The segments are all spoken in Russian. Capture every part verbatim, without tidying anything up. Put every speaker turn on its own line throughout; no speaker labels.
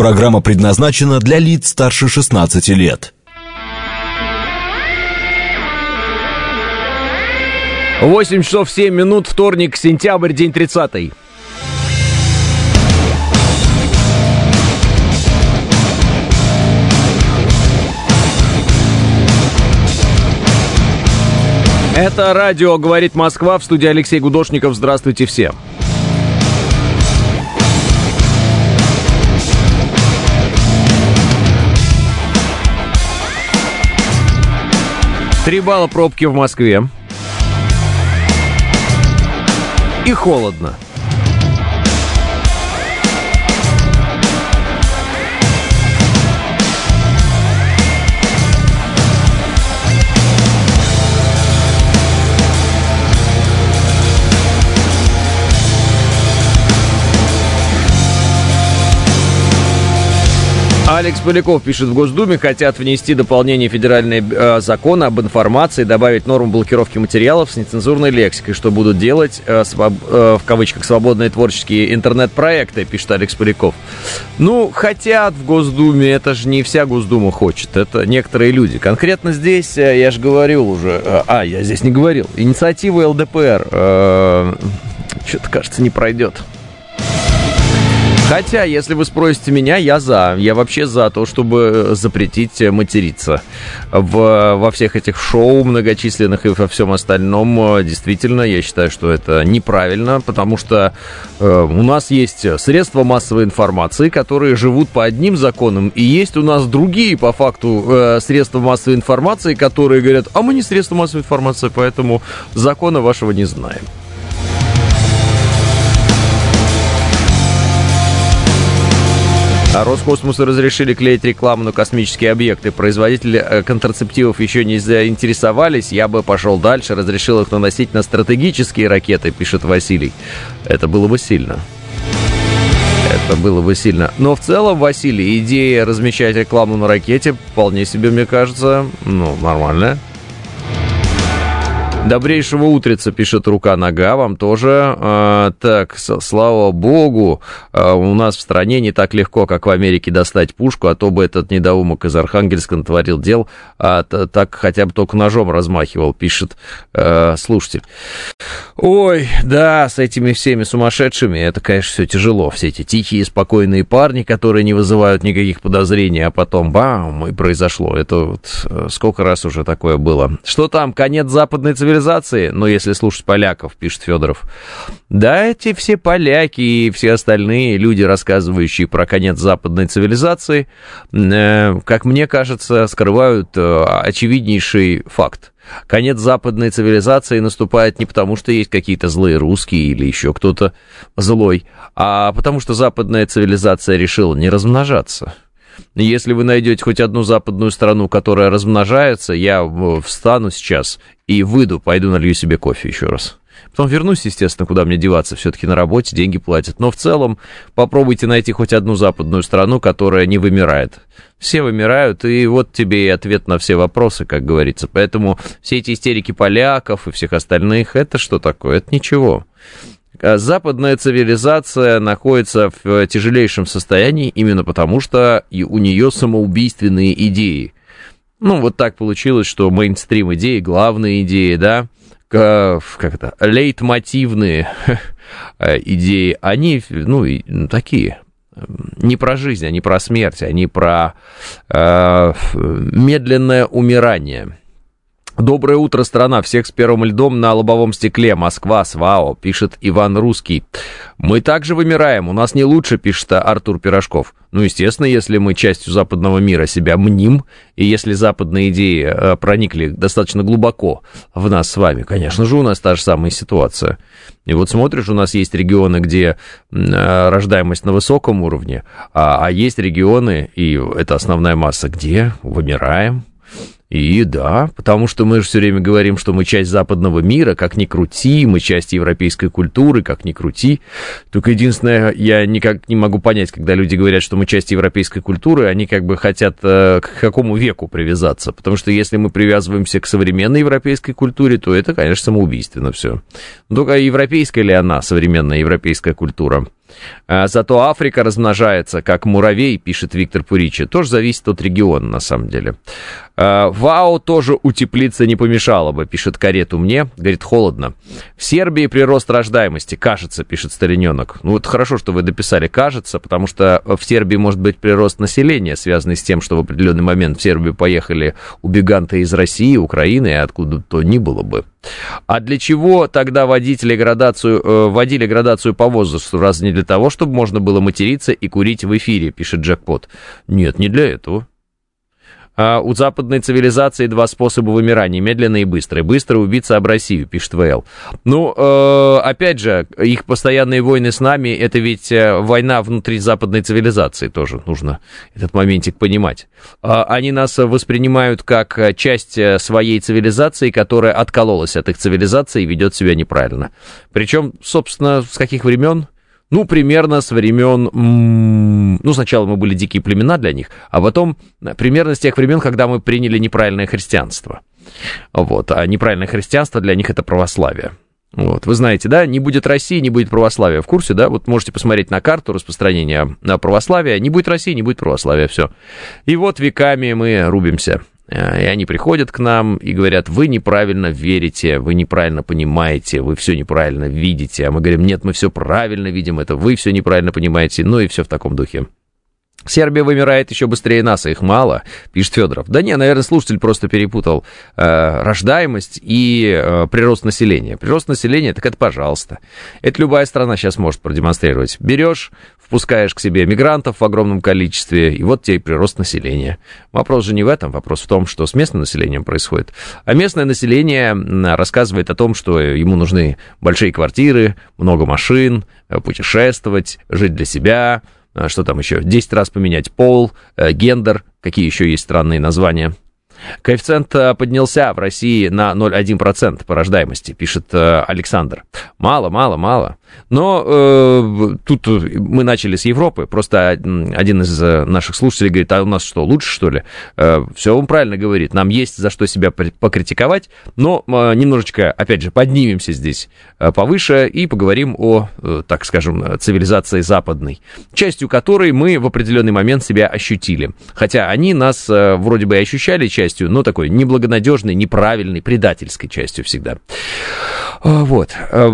Программа предназначена для лиц старше шестнадцати лет.
восемь часов семь минут, вторник, сентябрь, день тридцатый. Это радио «Говорит Москва», в студии Алексей Гудошников. Здравствуйте всем. Три балла пробки в Москве. И холодно. Алекс Поляков пишет: в Госдуме хотят внести дополнение федерального э, закона об информации, добавить норму блокировки материалов с нецензурной лексикой, что будут делать, э, своб, э, в кавычках, свободные творческие интернет-проекты, пишет Алекс Поляков. Ну, хотят в Госдуме, это же не вся Госдума хочет, это некоторые люди. Конкретно здесь, э, я же говорил уже, э, а, я здесь не говорил, инициатива эл дэ пэ эр, э, что-то, кажется, не пройдет. Хотя, если вы спросите меня, я за. Я вообще за то, чтобы запретить материться. В, во всех этих шоу многочисленных и во всем остальном, действительно, я считаю, что это неправильно, потому что э, у нас есть средства массовой информации, которые живут по одним законам, и есть у нас другие, по факту, э, средства массовой информации, которые говорят: а мы не средства массовой информации, поэтому закона вашего не знаем. Роскосмосу разрешили клеить рекламу на космические объекты. Производители контрацептивов еще не заинтересовались. Я бы пошел дальше, разрешил их наносить на стратегические ракеты, пишет Василий. Это было бы сильно. Это было бы сильно. Но в целом, Василий, идея размещать рекламу на ракете вполне себе, мне кажется, ну, нормальная. Добрейшего утреца, пишет Рука-Нога, вам тоже. А, так, слава богу, а, у нас в стране не так легко, как в Америке, достать пушку, а то бы этот недоумок из Архангельска натворил дел, а так хотя бы только ножом размахивал, пишет а, слушатель. Ой, да, с этими всеми сумасшедшими, это, конечно, все тяжело. Все эти тихие, спокойные парни, которые не вызывают никаких подозрений, а потом бам, и произошло. Это вот сколько раз уже такое было. Что там, конец западной цивилизации? Ну, если слушать поляков, пишет Федоров. Да, эти все поляки и все остальные люди, рассказывающие про конец западной цивилизации, э, как мне кажется, скрывают э, очевиднейший факт. Конец западной цивилизации наступает не потому, что есть какие-то злые русские или еще кто-то злой, а потому что западная цивилизация решила не размножаться. Если вы найдете хоть одну западную страну, которая размножается, я встану сейчас и выйду, пойду налью себе кофе еще раз. Потом вернусь, естественно, куда мне деваться, все-таки на работе, деньги платят. Но в целом попробуйте найти хоть одну западную страну, которая не вымирает. Все вымирают, и вот тебе и ответ на все вопросы, как говорится. Поэтому все эти истерики поляков и всех остальных, это что такое? Это ничего. Западная цивилизация находится в тяжелейшем состоянии именно потому, что и у нее самоубийственные идеи. Ну, вот так получилось, что мейнстрим идеи, главные идеи, да, как это, лейтмотивные идеи, они, ну, такие, не про жизнь, они про смерть, они про э, медленное умирание. Доброе утро, страна. Всех с первым льдом на лобовом стекле. Москва, СВАО, пишет Иван Русский. Мы также вымираем. У нас не лучше, пишет Артур Пирожков. Ну, естественно, если мы частью западного мира себя мним, и если западные идеи проникли достаточно глубоко в нас с вами, конечно же, у нас та же самая ситуация. И вот смотришь, у нас есть регионы, где рождаемость на высоком уровне, а, а есть регионы, и это основная масса, где вымираем. И да, потому что мы же все время говорим, что мы часть западного мира, как ни крути, мы часть европейской культуры, как ни крути. Только единственное, я никак не могу понять, когда люди говорят, что мы часть европейской культуры, они как бы хотят э, к какому веку привязаться. Потому что если мы привязываемся к современной европейской культуре, то это, конечно, самоубийственно все. Только европейская ли она, современная европейская культура? Зато Африка размножается, как муравей, пишет Виктор Пуричи. Тоже зависит от региона, на самом деле. ВАО тоже утеплиться не помешало бы, пишет Карету мне. Говорит, холодно. В Сербии прирост рождаемости, кажется, пишет Стариненок. Ну, это хорошо, что вы дописали «кажется», потому что в Сербии может быть прирост населения, связанный с тем, что в определенный момент в Сербию поехали убеганты из России, Украины и откуда то ни было бы. А для чего тогда водители градацию, э, водили градацию по возрасту? Разве не для того, чтобы можно было материться и курить в эфире, пишет Джекпот. Нет, не для этого. А у западной цивилизации два способа вымирания, медленный и быстрый. Быстро убиться об Россию, пишет ВЛ. Ну, э, опять же, их постоянные войны с нами, это ведь война внутри западной цивилизации, тоже нужно этот моментик понимать. Они нас воспринимают как часть своей цивилизации, которая откололась от их цивилизации и ведет себя неправильно. Причем, собственно, с каких времен? Ну, примерно с времен, ну, сначала мы были дикие племена для них, а потом примерно с тех времен, когда мы приняли неправильное христианство. Вот, а неправильное христианство для них это православие. Вот, вы знаете, да, не будет России, не будет православия. В курсе, да? Вот можете посмотреть на карту распространения православия. Не будет России, не будет православия, все. И вот веками мы рубимся. И они приходят к нам и говорят, вы неправильно верите, вы неправильно понимаете, вы все неправильно видите. А мы говорим, нет, мы все правильно видим, это вы все неправильно понимаете. Ну и все в таком духе. Сербия вымирает еще быстрее нас, а их мало, пишет Федоров. Да не, наверное, слушатель просто перепутал э, рождаемость и э, прирост населения. Прирост населения, так это пожалуйста. Это любая страна сейчас может продемонстрировать. Берешь, впускаешь к себе мигрантов в огромном количестве, и вот тебе и прирост населения. Вопрос же не в этом, вопрос в том, что с местным населением происходит. А местное население рассказывает о том, что ему нужны большие квартиры, много машин, путешествовать, жить для себя. Что там еще? десять раз поменять пол, гендер, какие еще есть странные названия. Коэффициент поднялся в России на ноль целых одна десятая процента по рождаемости, пишет Александр. Мало, мало, мало. Но э, тут мы начали с Европы. Просто один из наших слушателей говорит, а у нас что, лучше, что ли? Э, все он правильно говорит. Нам есть за что себя покритиковать, но э, немножечко, опять же, поднимемся здесь э, повыше и поговорим о, э, так скажем, цивилизации западной, частью которой мы в определенный момент себя ощутили. Хотя они нас э, вроде бы и ощущали частью, но такой неблагонадежной, неправильной, предательской частью всегда. Вот.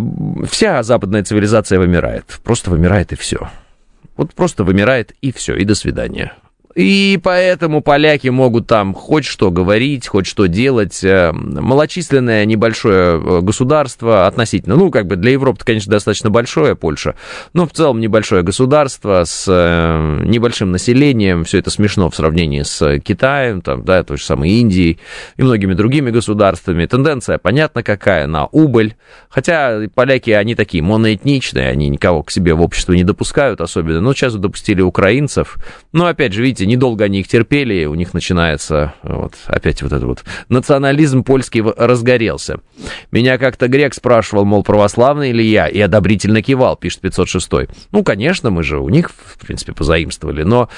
Вся западная цивилизация вымирает. Просто вымирает и все. Вот просто вымирает и все, и до свидания. И поэтому поляки могут там хоть что говорить, хоть что делать. Малочисленное небольшое государство относительно, ну, как бы для Европы, конечно, достаточно большое, Польша, но в целом небольшое государство с небольшим населением, все это смешно в сравнении с Китаем, там, да, той же самой Индией и многими другими государствами. Тенденция понятна какая, на убыль. Хотя поляки, они такие моноэтничные, они никого к себе в общество не допускают особенно, но сейчас допустили украинцев. Но, опять же, видите, недолго они их терпели, у них начинается вот, опять вот этот вот национализм польский разгорелся. Меня как-то грек спрашивал, мол, православный ли я, и одобрительно кивал, пишет пятьсот шестой. Ну, конечно, мы же у них, в принципе, позаимствовали, но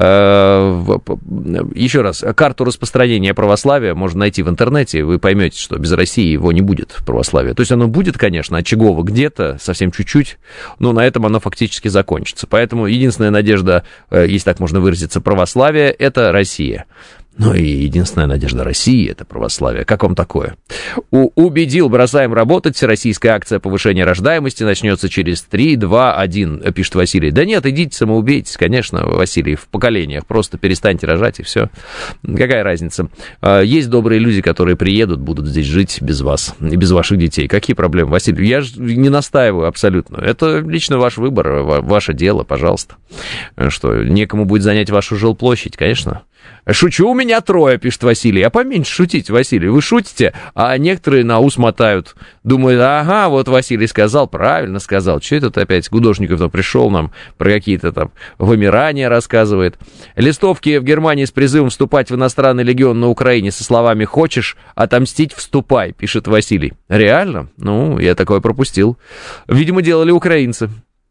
э, еще раз, карту распространения православия можно найти в интернете, и вы поймете, что без России его не будет, православия. То есть оно будет, конечно, очагово где-то, совсем чуть-чуть, но на этом оно фактически закончится. Поэтому единственная надежда, если так можно выразиться, православие — это Россия. Ну и единственная надежда России — это православие. Как вам такое? У- убедил, бросаем работать. Российская акция повышения рождаемости начнется через три, два, один, пишет Василий. Да нет, идите самоубейтесь, конечно, Василий, в поколениях. Просто перестаньте рожать, и все. Какая разница? Есть добрые люди, которые приедут, будут здесь жить без вас и без ваших детей. Какие проблемы, Василий? Я же не настаиваю абсолютно. Это лично ваш выбор, ваше дело, пожалуйста. Что, некому будет занять вашу жилплощадь, конечно. Шучу, у меня трое, пишет Василий. А поменьше шутите, Василий. Вы шутите, а некоторые на ус мотают. Думают, ага, вот Василий сказал, правильно сказал. Что это опять Гудошников-то пришел нам про какие-то там вымирания рассказывает. Листовки в Германии с призывом вступать в иностранный легион на Украине со словами «Хочешь отомстить? Вступай», пишет Василий. Реально? Ну, я такое пропустил. Видимо, делали украинцы.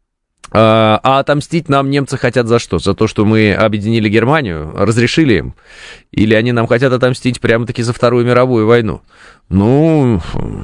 А отомстить нам немцы хотят за что? За то, что мы объединили Германию? Разрешили им? Или они нам хотят отомстить прямо-таки за Вторую мировую войну? Ну,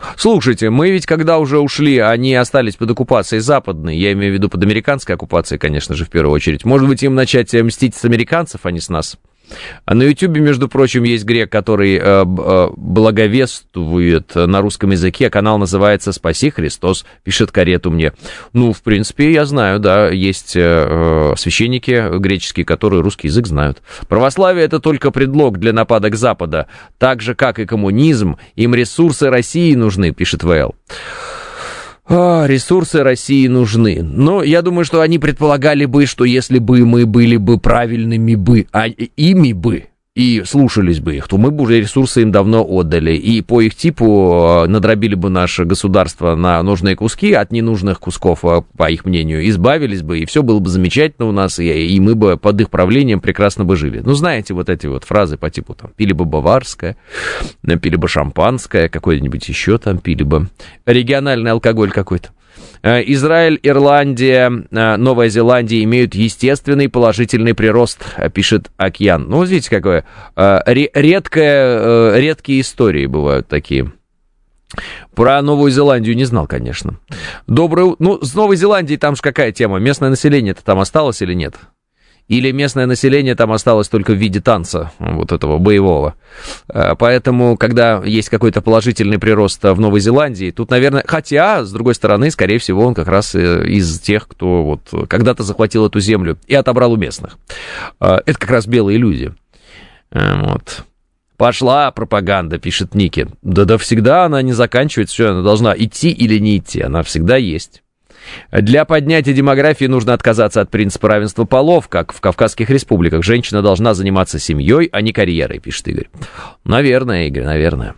Слушайте, мы ведь когда уже ушли, они остались под оккупацией западной, я имею в виду под американской оккупацией, конечно же, в первую очередь. Может быть, им начать мстить с американцев, а не с нас? А на Ютьюбе, между прочим, есть грек, который э, э, благовествует на русском языке. Канал называется «Спаси Христос», пишет Карету мне. Ну, в принципе, я знаю, да, есть э, священники греческие, которые русский язык знают. Православие — это только предлог для нападок Запада. Так же, как и коммунизм, им ресурсы России нужны, пишет ВЛ. А, ресурсы России нужны. Но я думаю, что они предполагали бы, что если бы мы были бы правильными бы, а ими бы, и слушались бы их, то мы бы уже ресурсы им давно отдали. И по их типу надробили бы наше государство на нужные куски, от ненужных кусков, по их мнению, избавились бы, и все было бы замечательно у нас, и, и мы бы под их правлением прекрасно бы жили. Ну, знаете, вот эти вот фразы по типу там «пили бы баварское», «пили бы шампанское», какое-нибудь еще там «пили бы», региональный алкоголь какой-то. Израиль, Ирландия, Новая Зеландия имеют естественный положительный прирост, пишет Океан. Ну, видите, какое редкое, редкие истории бывают такие. Про Новую Зеландию не знал, конечно. Доброе... Ну, с Новой Зеландией там же какая тема? Местное население-то там осталось или нет? Или местное население там осталось только в виде танца, вот этого боевого. Поэтому, когда есть какой-то положительный прирост в Новой Зеландии, тут, наверное, хотя, с другой стороны, скорее всего, он как раз из тех, кто вот когда-то захватил эту землю и отобрал у местных. Это как раз белые люди. Вот. Пошла пропаганда, пишет Ники. Да-да, всегда она не заканчивается, все, она должна идти или не идти, она всегда есть. Для поднятия демографии нужно отказаться от принципа равенства полов, как в Кавказских республиках. Женщина должна заниматься семьей, а не карьерой, пишет Игорь. Наверное, Игорь, наверное.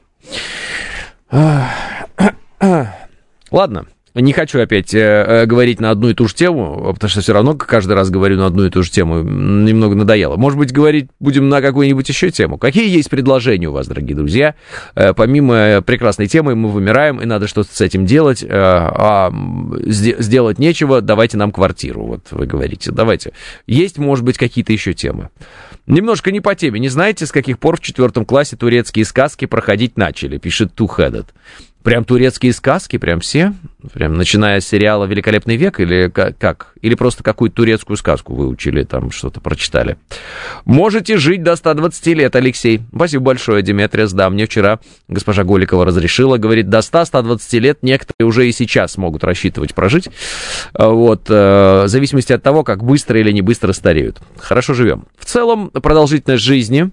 Ладно. Не хочу опять э, говорить на одну и ту же тему, потому что все равно каждый раз говорю на одну и ту же тему, немного надоело. Может быть, говорить будем на какую-нибудь еще тему? Какие есть предложения у вас, дорогие друзья? Э, помимо прекрасной темы мы вымираем, и надо что-то с этим делать, э, а сде- сделать нечего, давайте нам квартиру, вот вы говорите. Давайте. Есть, может быть, какие-то еще темы? Немножко не по теме. Не знаете, с каких пор в четвертом классе турецкие сказки проходить начали, пишет Two-Headed. Прям турецкие сказки, прям все? Прям начиная с сериала «Великолепный век» или как? Или просто какую-то турецкую сказку выучили, там что-то прочитали? Можете жить до ста двадцати лет, Алексей. Спасибо большое, Деметриас. Да, мне вчера госпожа Голикова разрешила, говорит, до ста — ста двадцати лет некоторые уже и сейчас могут рассчитывать прожить. Вот, в зависимости от того, как быстро или не быстро стареют. Хорошо живем. В целом, продолжительность жизни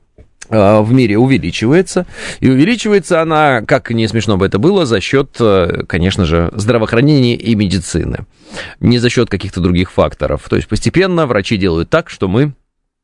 в мире увеличивается, и увеличивается она, как не смешно бы это было, за счет, конечно же, здравоохранения и медицины, не за счет каких-то других факторов. То есть постепенно врачи делают так, что мы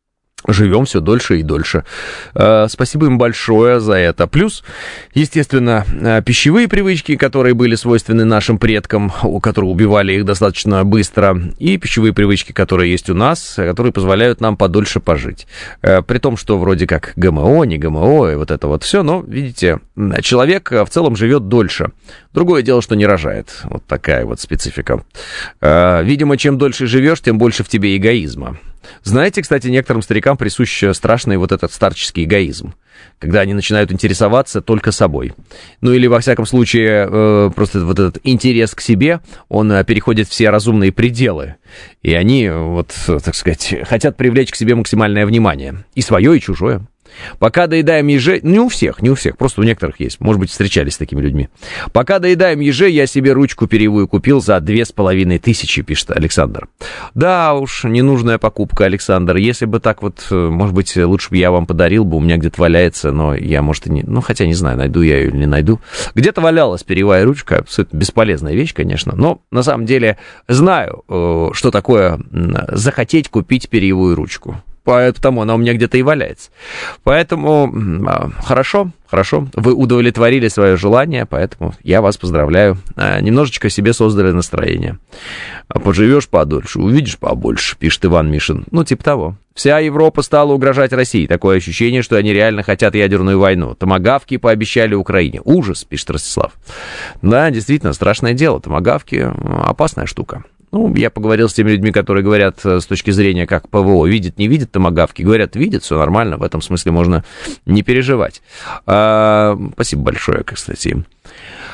живем все дольше и дольше. Спасибо им большое за это. Плюс, естественно, пищевые привычки, которые были свойственны нашим предкам, которые убивали их достаточно быстро, и пищевые привычки, которые есть у нас, которые позволяют нам подольше пожить. При том, что вроде как ГМО, не ГМО, и вот это вот все, но, видите, человек в целом живет дольше. Другое дело, что не рожает. Вот такая вот специфика. Видимо, чем дольше живешь, тем больше в тебе эгоизма. Знаете, кстати, некоторым старикам присущ страшный вот этот старческий эгоизм, когда они начинают интересоваться только собой. Ну или, во всяком случае, э, просто вот этот интерес к себе, он переходит все разумные пределы. И они, вот, так сказать, хотят привлечь к себе максимальное внимание. И свое, и чужое. Пока доедаем ежей... Не у всех, не у всех, просто у некоторых есть. Может быть, встречались с такими людьми. Пока доедаем ежей, я себе ручку перьевую купил за две с половиной тысячи, пишет Александр. Да уж, ненужная покупка, Александр. Если бы так вот, может быть, лучше бы я вам подарил бы, у меня где-то валяется, но я, может, и не... Ну, хотя не знаю, найду я ее или не найду. Где-то валялась перьевая ручка, абсолютно бесполезная вещь, конечно, но на самом деле знаю, что такое захотеть купить перьевую ручку. Поэтому она у меня где-то и валяется. Поэтому хорошо, хорошо, вы удовлетворили свое желание, поэтому я вас поздравляю. Немножечко себе создали настроение. Поживешь подольше, увидишь побольше, пишет Иван Мишин. Ну, типа того. Вся Европа стала угрожать России. Такое ощущение, что они реально хотят ядерную войну. Томагавки пообещали Украине. Ужас, пишет Ростислав. Да, действительно, страшное дело. Томагавки — опасная штука. Ну, я поговорил с теми людьми, которые говорят с точки зрения, как ПВО, видят, не видят томагавки. Говорят, видят, все нормально, в этом смысле можно не переживать. А, спасибо большое, кстати, им.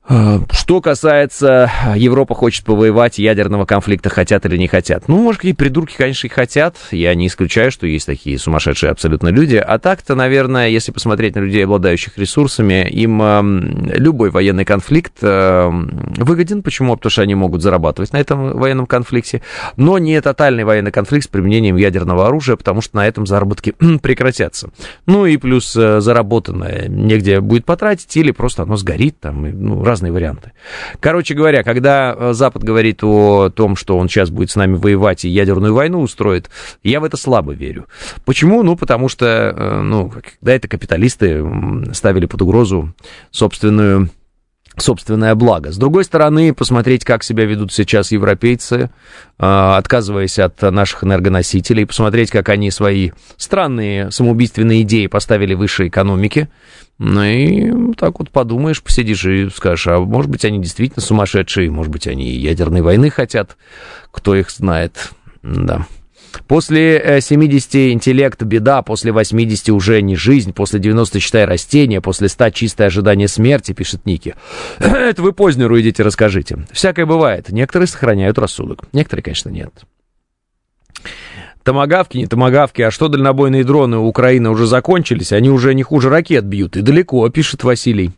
Что касается, Европа хочет повоевать, ядерного конфликта хотят или не хотят. Ну, может, какие придурки, конечно, и хотят. Я не исключаю, что есть такие сумасшедшие абсолютно люди. А так-то, наверное, если посмотреть на людей, обладающих ресурсами, им э, любой военный конфликт э, выгоден. Почему? Потому что они могут зарабатывать на этом военном конфликте. Но не тотальный военный конфликт с применением ядерного оружия, потому что на этом заработки прекратятся. Ну и плюс э, заработанное негде будет потратить, или просто оно сгорит, там, ну, разные варианты. Короче говоря, когда Запад говорит о том, что он сейчас будет с нами воевать и ядерную войну устроит, я в это слабо верю. Почему? Ну, потому что, ну, когда это капиталисты ставили под угрозу собственную собственное благо. С другой стороны, посмотреть, как себя ведут сейчас европейцы, отказываясь от наших энергоносителей, посмотреть, как они свои странные самоубийственные идеи поставили выше экономики. Ну и так вот подумаешь, посидишь и скажешь, а может быть, они действительно сумасшедшие, может быть, они ядерной войны хотят, кто их знает, да. После семидесяти интеллект беда, после восьмидесяти уже не жизнь, после девяноста считай растение, после ста чистое ожидание смерти, пишет Ники. Это вы Познеру идите расскажите. Всякое бывает. Некоторые сохраняют рассудок, некоторые, конечно, нет. Томагавки, не томагавки, а что дальнобойные дроны у Украины уже закончились, они уже не хуже ракет бьют, и далеко, пишет Василий.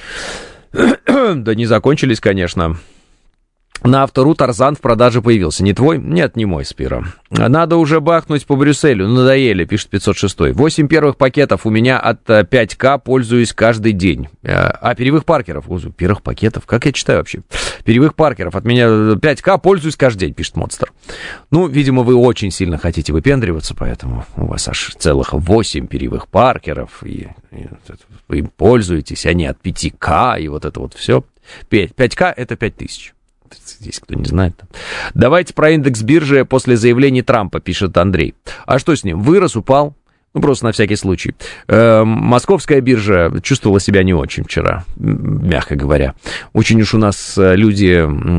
Да не закончились, конечно. На Автору Тарзан в продаже появился. Не твой? Нет, не мой, Спира. Надо уже бахнуть по Брюсселю. Надоели, пишет пятьсот шестой. Восемь первых пакетов у меня от пять ка, пользуюсь каждый день. А, перьевых паркеров. Первых пакетов? Как я читаю вообще? Перьевых паркеров от меня пять ка, пользуюсь каждый день, пишет Монстр. Ну, видимо, вы очень сильно хотите выпендриваться, поэтому у вас аж целых восемь перьевых паркеров. И, и вы им пользуетесь, они от пяти ка, и вот это вот все. пять ка это пять тысяч. Здесь кто не знает. Давайте про индекс биржи после заявлений Трампа, пишет Андрей. А что с ним? Вырос, упал? Ну, просто на всякий случай. Э, московская биржа чувствовала себя не очень вчера, мягко говоря. Очень уж у нас люди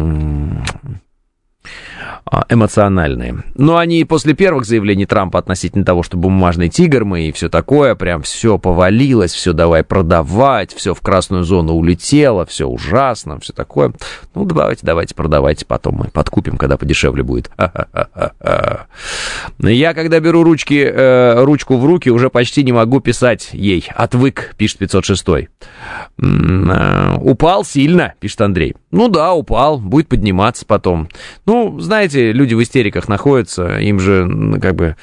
эмоциональные. Но они после первых заявлений Трампа относительно того, что бумажный тигр мы и все такое, прям все повалилось, все давай продавать, все в красную зону улетело, все ужасно, все такое. Ну, давайте, давайте, продавайте, потом мы подкупим, когда подешевле будет. Я, когда беру ручки, э, ручку в руки, уже почти не могу писать ей. Отвык, пишет пятьсот шестой. Упал сильно, пишет Андрей. Ну да, упал, будет подниматься потом. Ну, знаете, люди в истериках находятся, им же, как бы,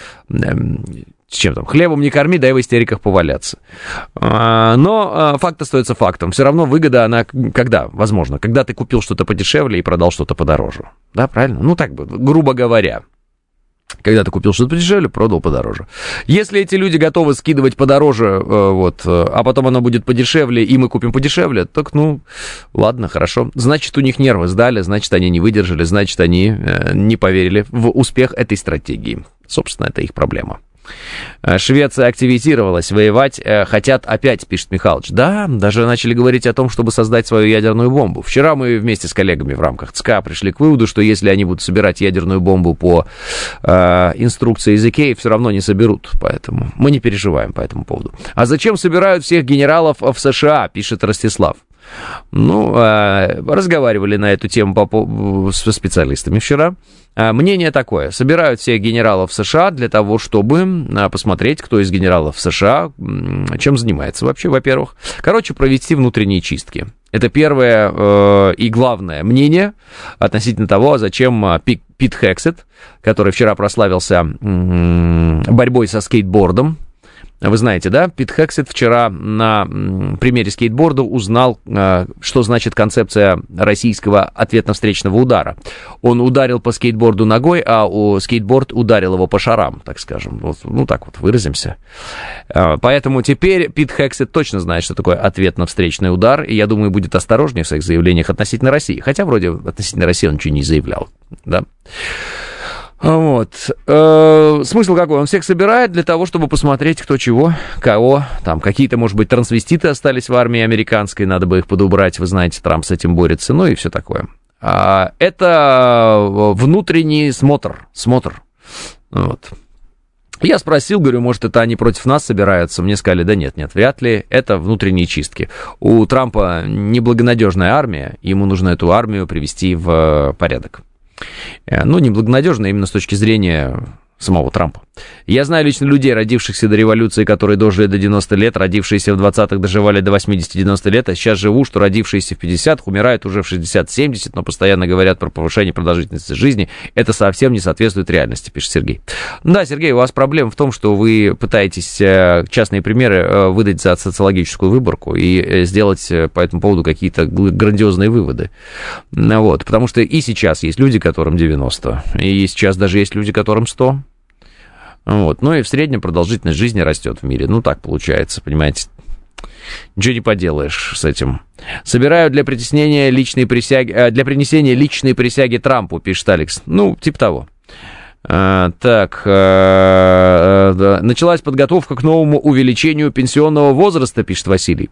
с чем там, хлебом не корми, дай в истериках поваляться. Но факт остается фактом. Все равно выгода, она когда? Возможно, когда ты купил что-то подешевле и продал что-то подороже. Да, правильно? Ну, так бы, грубо говоря. Когда ты купил что-то подешевле, продал подороже. Если эти люди готовы скидывать подороже, вот, а потом оно будет подешевле, и мы купим подешевле, так, ну, ладно, хорошо. Значит, у них нервы сдали, значит, они не выдержали, значит, они не поверили в успех этой стратегии. Собственно, это их проблема. Швеция активизировалась, воевать хотят опять, пишет Михалыч. Да, даже начали говорить о том, чтобы создать свою ядерную бомбу. Вчера мы вместе с коллегами в рамках ЦКА пришли к выводу, что если они будут собирать ядерную бомбу по э, инструкции из Икеи, все равно не соберут, поэтому мы не переживаем по этому поводу. А зачем собирают всех генералов в США, пишет Ростислав. Ну, э, разговаривали на эту тему по, со специалистами вчера. Мнение такое. Собирают всех генералов США для того, чтобы посмотреть, кто из генералов США чем занимается вообще, во-первых. Короче, провести внутренние чистки. Это первое э, и главное мнение относительно того, зачем Пит, Пит Хексет, который вчера прославился э, борьбой со скейтбордом. Вы знаете, да, Пит Хексет вчера на примере скейтборда узнал, что значит концепция российского ответно-встречного удара. Он ударил по скейтборду ногой, а скейтборд ударил его по шарам, так скажем. Вот, ну, так вот выразимся. Поэтому теперь Пит Хексет точно знает, что такое ответно-встречный удар, и, я думаю, будет осторожнее в своих заявлениях относительно России. Хотя, вроде, относительно России он ничего не заявлял, да. Вот. Э, смысл какой? Он всех собирает для того, чтобы посмотреть, кто чего, кого. Там какие-то, может быть, трансвеститы остались в армии американской, надо бы их подубрать, вы знаете, Трамп с этим борется, ну и все такое. А, это внутренний смотр, смотр. Вот. Я спросил, говорю, может, это они против нас собираются? Мне сказали, да нет, нет, вряд ли, это внутренние чистки. У Трампа неблагонадежная армия, ему нужно эту армию привести в порядок. Ну, неблагонадежная именно с точки зрения самого Трампа. Я знаю лично людей, родившихся до революции, которые дожили до девяноста лет, родившиеся в двадцатых доживали до восьмидесяти-девяноста лет, а сейчас живу, что родившиеся в пятидесятых умирают уже в шестьдесят-семьдесят, но постоянно говорят про повышение продолжительности жизни. Это совсем не соответствует реальности, пишет Сергей. Да, Сергей, у вас проблема в том, что вы пытаетесь частные примеры выдать за социологическую выборку и сделать по этому поводу какие-то грандиозные выводы. Вот, потому что и сейчас есть люди, которым девяносто, и сейчас даже есть люди, которым сто. Вот. Ну и в среднем продолжительность жизни растет в мире. Ну, так получается, понимаете. Ничего не поделаешь с этим. Собираю для притеснения личной присяги, для принесения личной присяги Трампу, пишет Алекс. Ну, типа того. А, так, а, а, началась подготовка к новому увеличению пенсионного возраста, пишет Василий.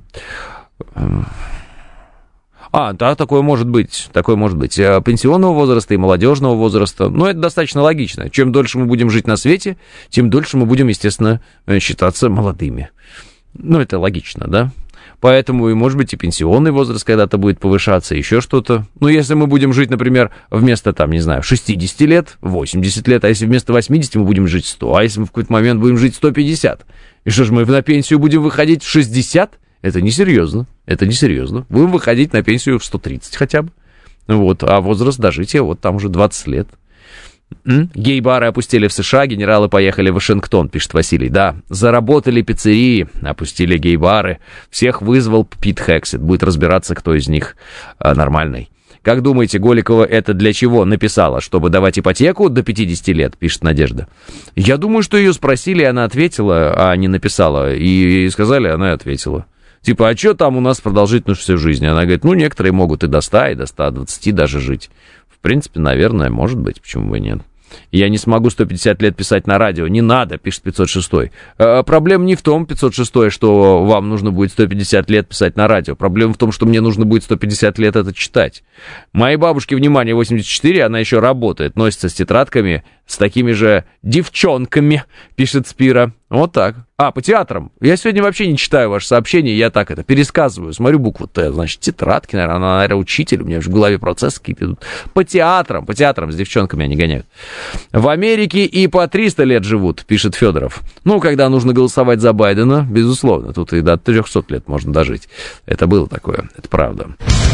А, да, такое может быть, такое может быть. Пенсионного возраста и молодежного возраста. Но это достаточно логично. Чем дольше мы будем жить на свете, тем дольше мы будем, естественно, считаться молодыми. Ну, это логично, да? Поэтому, и, может быть, и пенсионный возраст когда-то будет повышаться, еще что-то. Ну, если мы будем жить, например, вместо, там, не знаю, шестидесяти лет, восьмидесяти лет, а если вместо восьмидесяти мы будем жить сто, а если мы в какой-то момент будем жить сто пятьдесят? И что ж, мы на пенсию будем выходить в шестьдесят? Это несерьезно, это несерьезно. Будем выходить на пенсию в сто тридцать хотя бы. Вот, а возраст дожития, вот там уже двадцать лет. М? Гей-бары опустили в США, генералы поехали в Вашингтон, пишет Василий. Да, заработали пиццерии, опустили гей-бары. Всех вызвал Пит Хексет. Будет разбираться, кто из них а, нормальный. Как думаете, Голикова это для чего написала? Чтобы давать ипотеку до пятидесяти лет, пишет Надежда. Я думаю, что ее спросили, она ответила, а не написала. И ей сказали, она ответила. Типа, а что там у нас продолжительность всю жизнь? Она говорит, ну, некоторые могут и до ста, и до ста двадцати даже жить. В принципе, наверное, может быть, почему бы и нет. Я не смогу сто пятьдесят лет писать на радио. Не надо, пишет пятьсот шестой. А, проблема не в том, пятьсот шестой, что вам нужно будет сто пятьдесят лет писать на радио. Проблема в том, что мне нужно будет сто пятьдесят лет это читать. Моей бабушке, внимание, восемьдесят четыре, она еще работает, носится с тетрадками, с такими же девчонками, пишет Спира. Вот так. А, по театрам. Я сегодня вообще не читаю ваши сообщения, я так это пересказываю. Смотрю букву Т, значит, тетрадки, наверное, она, наверное, учитель, у меня в голове процессы какие-то идут. По театрам, по театрам с девчонками они гоняют. В Америке и по триста лет живут, пишет Федоров. Ну, когда нужно голосовать за Байдена, безусловно, тут и до трехсот лет можно дожить. Это было такое, это правда.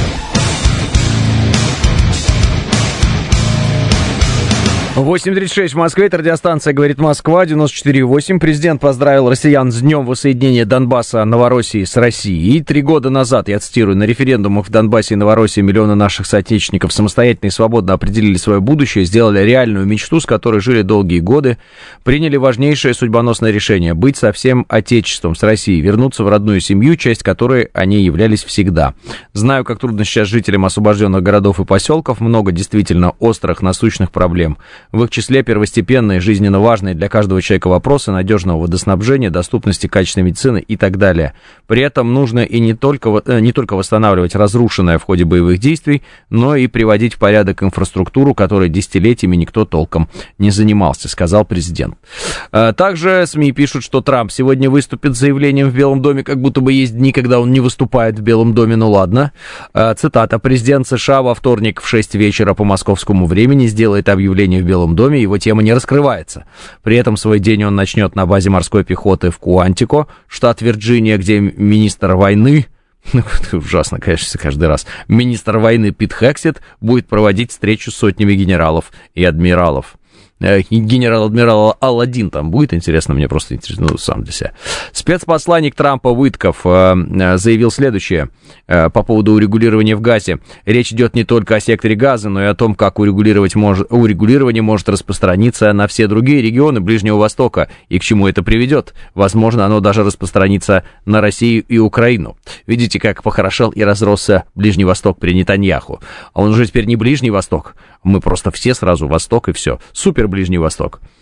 восемь тридцать шесть в Москве, это радиостанция «Говорит Москва», девяносто четыре и восемь. Президент поздравил россиян с днем воссоединения Донбасса, Новороссии с Россией. Три года назад, я цитирую, на референдумах в Донбассе и Новороссии миллионы наших соотечественников самостоятельно и свободно определили свое будущее, сделали реальную мечту, с которой жили долгие годы, приняли важнейшее судьбоносное решение – быть со всем отечеством, с Россией, вернуться в родную семью, часть которой они являлись всегда. Знаю, как трудно сейчас жителям освобожденных городов и поселков, много действительно острых, насущных проблем. В их числе первостепенные, жизненно важные для каждого человека вопросы надежного водоснабжения, доступности качественной медицины и так далее. При этом нужно и не только, не только восстанавливать разрушенное в ходе боевых действий, но и приводить в порядок инфраструктуру, которой десятилетиями никто толком не занимался, сказал президент. Также СМИ пишут, что Трамп сегодня выступит с заявлением в Белом доме, как будто бы есть дни, когда он не выступает в Белом доме, ну ладно. Цитата. Президент США во вторник в шесть вечера по московскому времени сделает объявление в Белом доме, его тема не раскрывается. При этом свой день он начнет на базе морской пехоты в Куантико, штат Вирджиния, где министр войны, ужасно, конечно, каждый раз, министр войны Пит Хексет будет проводить встречу с сотнями генералов и адмиралов. Генерал-адмирал Аладдин там будет, интересно, мне просто интересно, ну, сам для себя. Спецпосланник Трампа Уитков э, заявил следующее э, по поводу урегулирования в Газе. Речь идет не только о секторе Газа, но и о том, как урегулировать мож... урегулирование может распространиться на все другие регионы Ближнего Востока и к чему это приведет. Возможно, оно даже распространится на Россию и Украину. Видите, как похорошел и разросся Ближний Восток при Нетаньяху. А он уже теперь не Ближний Восток, мы просто все сразу Восток и все. Супер Ближний Восток.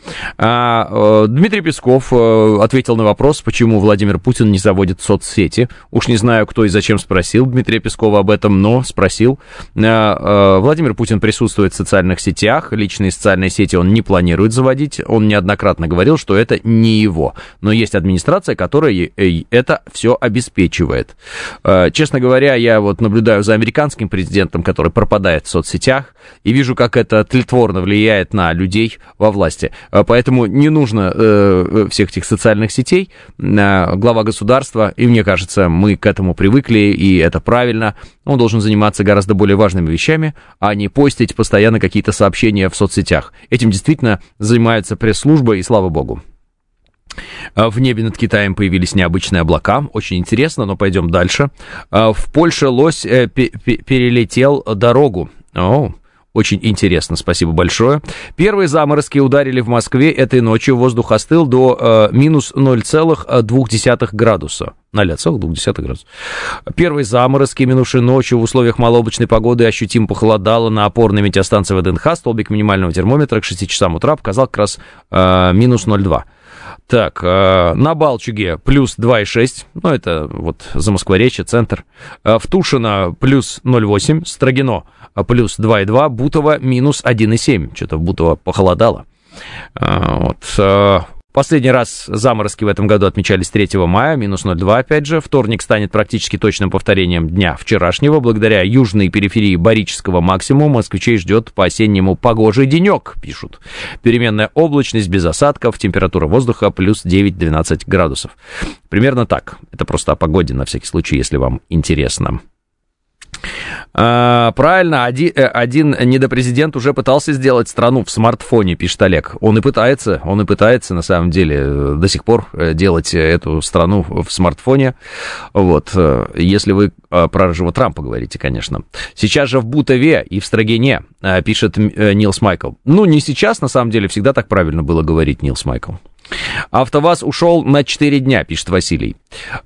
А, Дмитрий Песков ответил на вопрос, почему Владимир Путин не заводит соцсети. Уж не знаю, кто и зачем спросил Дмитрия Пескова об этом, но спросил. Владимир Путин присутствует в социальных сетях, личные социальные сети он не планирует заводить. Он неоднократно говорил, что это не его. Но есть администрация, которая это все обеспечивает. Честно говоря, я вот наблюдаю за американским президентом, который пропадает в соцсетях, и вижу, как это тлетворно влияет на людей во власти. Поэтому не нужно э, всех этих социальных сетей. Э, глава государства, и мне кажется, мы к этому привыкли, и это правильно, он должен заниматься гораздо более важными вещами, а не постить постоянно какие-то сообщения в соцсетях. Этим действительно занимается пресс-служба, и слава богу. В небе над Китаем появились необычные облака. Очень интересно, но пойдем дальше. В Польше лось перелетел дорогу. О, очень интересно, спасибо большое. Первые заморозки ударили в Москве этой ночью. Воздух остыл до э, минус ноль целых две десятых градуса. ноль целых две десятых градуса. Первые заморозки, минувшей ночью в условиях малооблачной погоды, ощутимо похолодало на опорной метеостанции ВДНХ. Столбик минимального термометра к шести часам утра показал как раз э, минус ноль целых два. Так, э, на Балчуге плюс два и шесть, ну, это вот Замоскворечье, центр. Э, в Тушино плюс ноль целых восемь, Строгино плюс два и два, Бутово минус один и семь, что-то в Бутово похолодало. Э, вот, э, последний раз заморозки в этом году отмечались третьего мая, минус ноль целых два, опять же. Вторник станет практически точным повторением дня вчерашнего. Благодаря южной периферии барического максимума москвичей ждет по-осеннему погожий денек, пишут. Переменная облачность без осадков, температура воздуха плюс девять-двенадцать градусов. Примерно так. Это просто о погоде, на всякий случай, если вам интересно. А, правильно, один, один недопрезидент уже пытался сделать страну в смартфоне, пишет Олег. Он и пытается, он и пытается, на самом деле, до сих пор делать эту страну в смартфоне. Вот, если вы про рыжего Трампа говорите, конечно. Сейчас же в Бутове и в Строгине, пишет Нилс Майкл. Ну, не сейчас, на самом деле, всегда так правильно было говорить, Нилс Майкл. АвтоВАЗ ушел на четыре дня, пишет Василий.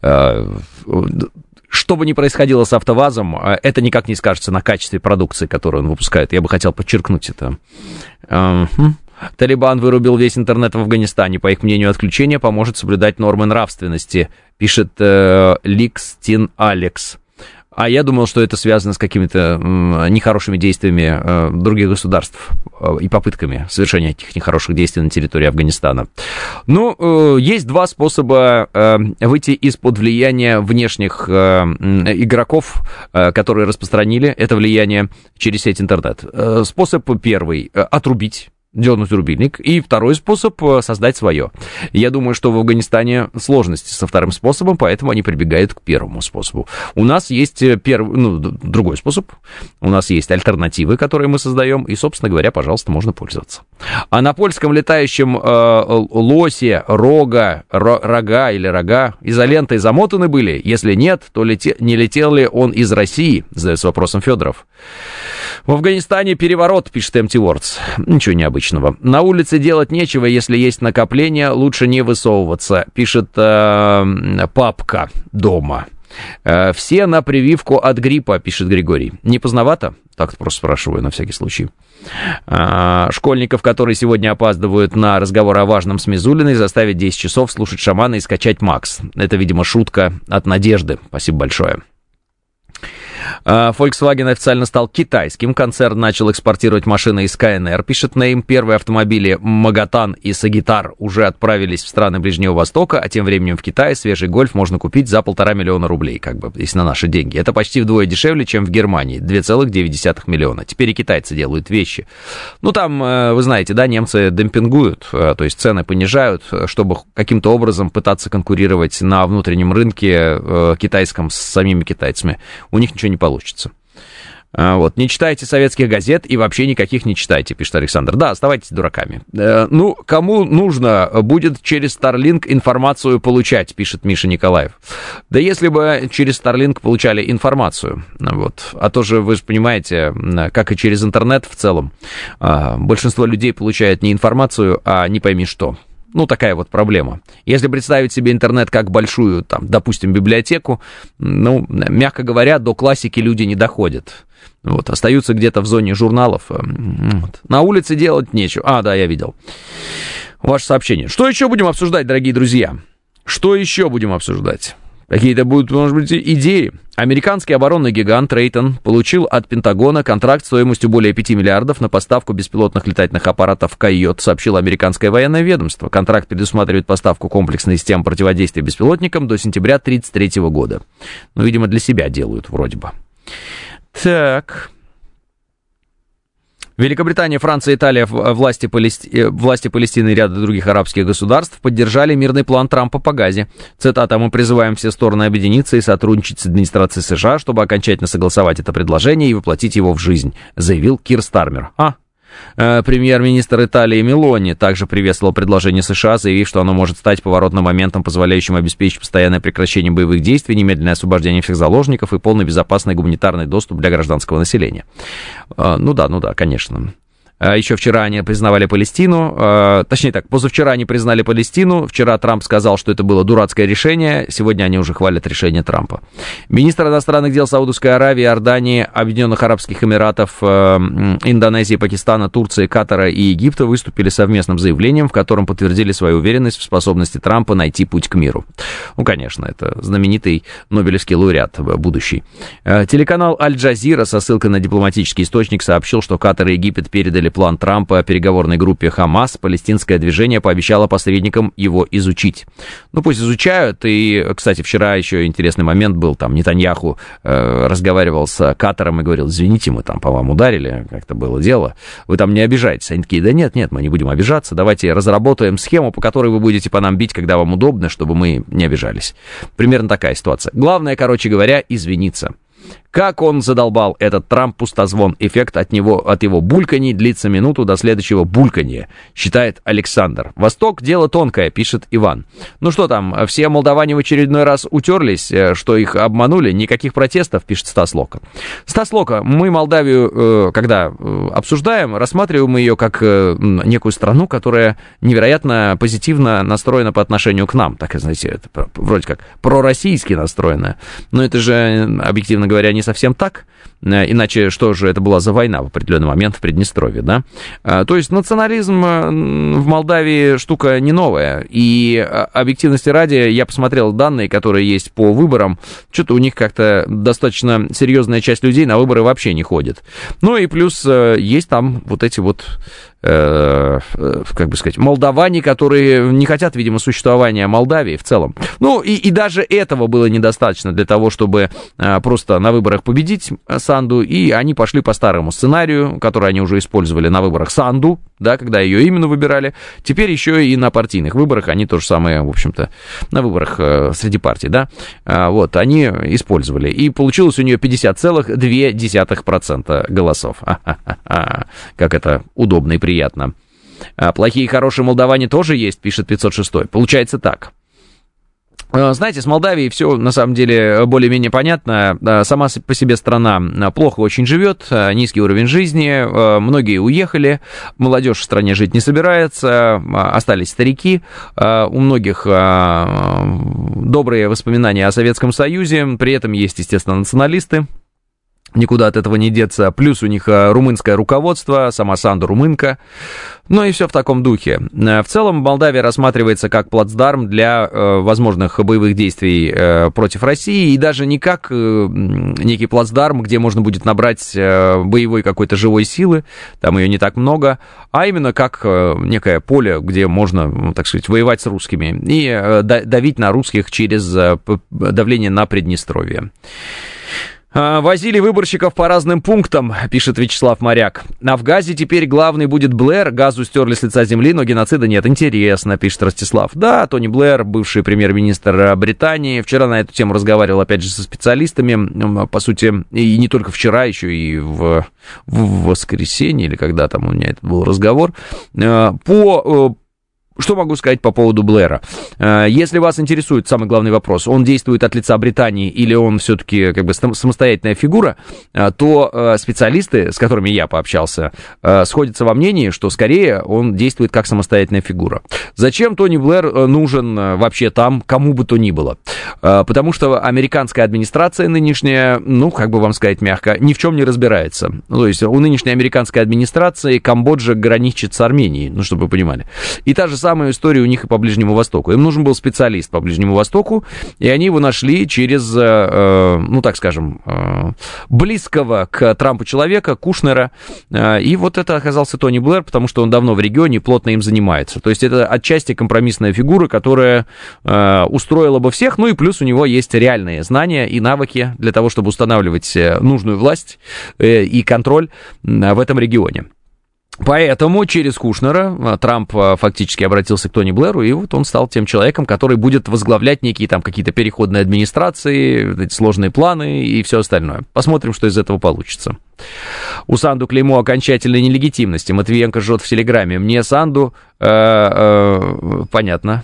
Что бы ни происходило с АвтоВАЗом, это никак не скажется на качестве продукции, которую он выпускает. Я бы хотел подчеркнуть это. Uh-huh. Талибан вырубил весь интернет в Афганистане. По их мнению, отключение поможет соблюдать нормы нравственности, пишет uh, Ликстин Алекс. А я думал, что это связано с какими-то нехорошими действиями других государств и попытками совершения этих нехороших действий на территории Афганистана. Ну, есть два способа выйти из-под влияния внешних игроков, которые распространили это влияние через сеть интернет. Способ первый — отрубить. Дернуть рубильник. И второй способ — создать свое. Я думаю, что в Афганистане сложности со вторым способом, поэтому они прибегают к первому способу. У нас есть первый, ну, другой способ. У нас есть альтернативы, которые мы создаем, и, собственно говоря, пожалуйста, можно пользоваться. А на польском летающем э, лосе рога, ро, рога или рога изолентой замотаны были? Если нет, то лете, не летел ли он из России? Задается вопросом Федоров. В Афганистане переворот, пишет Empty Words. Ничего необычного. На улице делать нечего, если есть накопление, лучше не высовываться, пишет э, папка дома. Э, все на прививку от гриппа, пишет Григорий. Не поздновато? Так просто спрашиваю на всякий случай. Э, школьников, которые сегодня опаздывают на разговор о важном с Мизулиной, заставить десять часов слушать шамана и скачать Макс. Это, видимо, шутка от Надежды. Спасибо большое. Volkswagen официально стал китайским. Концерн начал экспортировать машины из ка эн эр, пишет Нейм. Первые автомобили Магатан и Сагитар уже отправились в страны Ближнего Востока, а тем временем в Китае свежий Гольф можно купить за полтора миллиона рублей, как бы, если на наши деньги. Это почти вдвое дешевле, чем в Германии, два целых девять десятых миллиона. Теперь и китайцы делают вещи. Ну, там, вы знаете, да, немцы демпингуют, то есть цены понижают, чтобы каким-то образом пытаться конкурировать на внутреннем рынке китайском с самими китайцами. У них ничего не получится. Вот. Не читайте советских газет и вообще никаких не читайте, пишет Александр. Да, оставайтесь дураками. Ну, кому нужно будет через Starlink информацию получать, пишет Миша Николаев. Да если бы через Starlink получали информацию, вот. А то же, вы же понимаете, как и через интернет в целом, большинство людей получает не информацию, а не пойми что. Ну, такая вот проблема. Если представить себе интернет как большую, там, допустим, библиотеку, ну, мягко говоря, до классики люди не доходят. Вот, остаются где-то в зоне журналов. Вот. На улице делать нечего. А, да, я видел. ваше сообщение. Что еще будем обсуждать, дорогие друзья? Что еще будем обсуждать? Какие-то будут, может быть, идеи. Американский оборонный гигант Рейтон получил от Пентагона контракт стоимостью более пяти миллиардов на поставку беспилотных летательных аппаратов «Койот», сообщило американское военное ведомство. Контракт предусматривает поставку комплексной системы противодействия беспилотникам до сентября две тысячи тридцать третьего года. Ну, видимо, для себя делают вроде бы. Так... Великобритания, Франция, Италия, власти, Палести... власти Палестины и ряда других арабских государств поддержали мирный план Трампа по Газе. Цитата: «Мы призываем все стороны объединиться и сотрудничать с администрацией США, чтобы окончательно согласовать это предложение и воплотить его в жизнь», заявил Кир Стармер. А? Премьер-министр Италии Мелони также приветствовал предложение США, заявив, что оно может стать поворотным моментом, позволяющим обеспечить постоянное прекращение боевых действий, немедленное освобождение всех заложников и полный безопасный гуманитарный доступ для гражданского населения. Ну да, ну да, конечно. Еще вчера они признавали Палестину, точнее так, позавчера они признали Палестину, вчера Трамп сказал, что это было дурацкое решение, сегодня они уже хвалят решение Трампа. Министр иностранных дел Саудовской Аравии, Иордании, Объединенных Арабских Эмиратов, Индонезии, Пакистана, Турции, Катара и Египта выступили совместным заявлением, в котором подтвердили свою уверенность в способности Трампа найти путь к миру. Ну, конечно, это знаменитый нобелевский лауреат будущий. Телеканал Аль-Джазира со ссылкой на дипломатический источник сообщил, что Катар и Египет передали план Трампа переговорной группе Хамас. Палестинское движение пообещало посредникам его изучить. Ну, пусть изучают. И, кстати, вчера еще интересный момент был. Там Нетаньяху э, разговаривал с Катаром и говорил: извините, мы там по вам ударили, как-то было дело. Вы там не обижаетесь. Они такие: да нет, нет, мы не будем обижаться. Давайте разработаем схему, по которой вы будете по нам бить, когда вам удобно, чтобы мы не обижались. Примерно такая ситуация. Главное, короче говоря, извиниться. Как он задолбал, этот Трамп, пустозвон. Эффект от него, от его бульканий длится минуту до следующего бульканья, считает Александр. Восток — дело тонкое, пишет Иван. Ну что там, все молдаване в очередной раз утерлись, что их обманули? Никаких протестов, пишет Стас Лока. Стас Лока, мы Молдавию, когда обсуждаем, рассматриваем ее как некую страну, которая невероятно позитивно настроена по отношению к нам. Так, знаете, это вроде как пророссийски настроена. Но это же, объективно говоря, не совсем так, иначе что же это была за война в определенный момент в Приднестровье, да? То есть национализм в Молдавии штука не новая, и объективности ради я посмотрел данные, которые есть по выборам, что-то у них как-то достаточно серьезная часть людей на выборы вообще не ходит. Ну и плюс есть там вот эти вот, как бы сказать, молдаване, которые не хотят, видимо, существования Молдавии в целом. Ну и, и даже этого было недостаточно для того, чтобы просто на выборах победить Санду, и они пошли по старому сценарию, который они уже использовали на выборах Санду, да, когда ее именно выбирали. Теперь еще и на партийных выборах они то же самое, в общем-то, на выборах э, среди партий, да, а, вот, они использовали. И получилось у нее пятьдесят целых две десятых процента голосов. А-ха-ха-ха. Как это удобно и приятно. А плохие и хорошие молдаване тоже есть, пишет пятьсот шестой. Получается так. Знаете, с Молдавией все, на самом деле, более-менее понятно. Сама по себе страна плохо очень живет, низкий уровень жизни, многие уехали, молодежь в стране жить не собирается, остались старики, у многих добрые воспоминания о Советском Союзе, при этом есть, естественно, националисты. Никуда от этого не деться. Плюс у них румынское руководство, сама Санду румынка. Ну и все в таком духе. В целом Молдавия рассматривается как плацдарм для э, возможных боевых действий э, против России. И даже не как э, некий плацдарм, где можно будет набрать э, боевой какой-то живой силы. Там ее не так много. А именно как э, некое поле, где можно, ну, так сказать, воевать с русскими. И э, давить на русских через э, давление на Приднестровье. Возили выборщиков по разным пунктам, пишет Вячеслав Моряк. А в Газе теперь главный будет Блэр. Газу стерли с лица земли, но геноцида нет. Интересно, пишет Ростислав. Да, Тони Блэр, бывший премьер-министр Британии, вчера на эту тему разговаривал, опять же, со специалистами. По сути, и не только вчера, еще и в, в воскресенье, или когда там у меня это был разговор. По... Что могу сказать по поводу Блэра? Если вас интересует самый главный вопрос, он действует от лица Британии или он все-таки как бы самостоятельная фигура, то специалисты, с которыми я пообщался, сходятся во мнении, что скорее он действует как самостоятельная фигура. Зачем Тони Блэр нужен вообще там, кому бы то ни было? Потому что американская администрация нынешняя, ну, как бы вам сказать мягко, ни в чем не разбирается. То есть у нынешней американской администрации Камбоджа граничит с Арменией, ну, чтобы вы понимали. И та же самая самая история у них и по Ближнему Востоку. Им нужен был специалист по Ближнему Востоку, и они его нашли через, ну, так скажем, близкого к Трампу человека, Кушнера, и вот это оказался Тони Блэр, потому что он давно в регионе и плотно им занимается. То есть это отчасти компромиссная фигура, которая устроила бы всех, ну и плюс у него есть реальные знания и навыки для того, чтобы устанавливать нужную власть и контроль в этом регионе. Поэтому через Кушнера Трамп фактически обратился к Тони Блэру, и вот он стал тем человеком, который будет возглавлять некие там какие-то переходные администрации, эти сложные планы и все остальное. Посмотрим, что из этого получится. У Санду клеймо окончательной нелегитимности. Матвиенко жжет в Телеграме. Мне Санду... Э, э, понятно.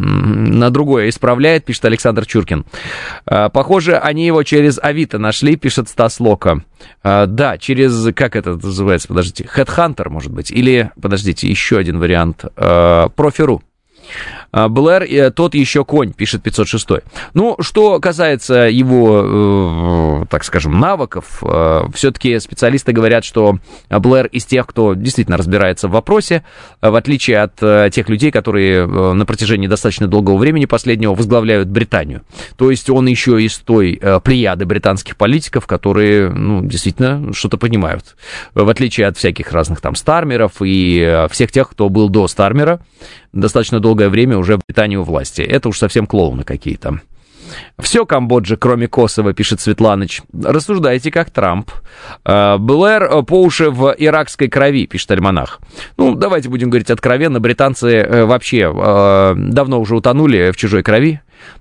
На другое исправляет, пишет Александр Чуркин. Похоже, они его через Авито нашли, пишет Стас Лока. Да, через, как это называется, подождите, Headhunter, может быть, или, подождите, еще один вариант, Профи.ру. Блэр, тот еще конь, пишет пятьсот шесть. Ну, что касается его, э, так скажем, навыков, э, все-таки специалисты говорят, что Блэр из тех, кто действительно разбирается в вопросе, в отличие от э, тех людей, которые э, на протяжении достаточно долгого времени последнего возглавляют Британию. То есть он еще из той э, плеяды британских политиков, которые, ну, действительно что-то понимают. В отличие от всяких разных там Стармеров и э, всех тех, кто был до Стармера, достаточно долгое время уже в Британии у власти. Это уж совсем клоуны какие-то. Все Камбоджа, кроме Косово, пишет Светланыч. Рассуждайте, как Трамп. Блэр по уши в иракской крови, пишет Альманах. Ну, давайте будем говорить откровенно. Британцы вообще давно уже утонули в чужой крови.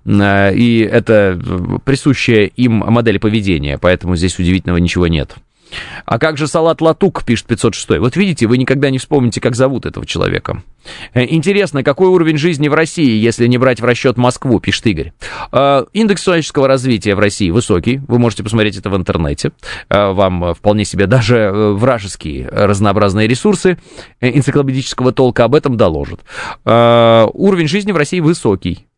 И это присущая им модель поведения. Поэтому здесь удивительного ничего нет. А как же салат латук, пишет пятьсот шесть. Вот видите, вы никогда не вспомните, как зовут этого человека. Интересно, какой уровень жизни в России, если не брать в расчет Москву, пишет Игорь. Индекс человеческого развития в России высокий. Вы можете посмотреть это в интернете. Вам вполне себе даже вражеские разнообразные ресурсы энциклопедического толка об этом доложат. Уровень жизни в России высокий.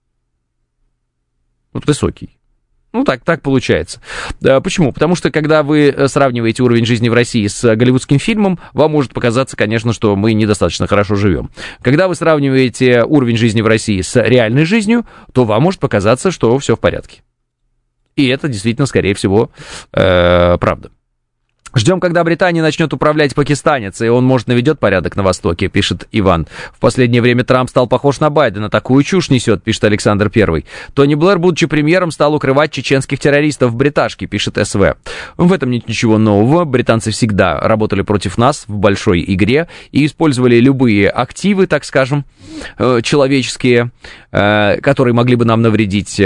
Вот высокий. Ну, так, так получается. Почему? Потому что, когда вы сравниваете уровень жизни в России с голливудским фильмом, вам может показаться, конечно, что мы недостаточно хорошо живем. Когда вы сравниваете уровень жизни в России с реальной жизнью, то вам может показаться, что все в порядке. И это действительно, скорее всего, э, правда. Ждем, когда Британия начнет управлять пакистанец, и он, может, наведет порядок на Востоке, пишет Иван. В последнее время Трамп стал похож на Байдена, такую чушь несет, пишет Александр Первый. Тони Блэр, будучи премьером, стал укрывать чеченских террористов в бриташке, пишет СВ. В этом нет ничего нового. Британцы всегда работали против нас в большой игре и использовали любые активы, так скажем, человеческие, которые могли бы нам навредить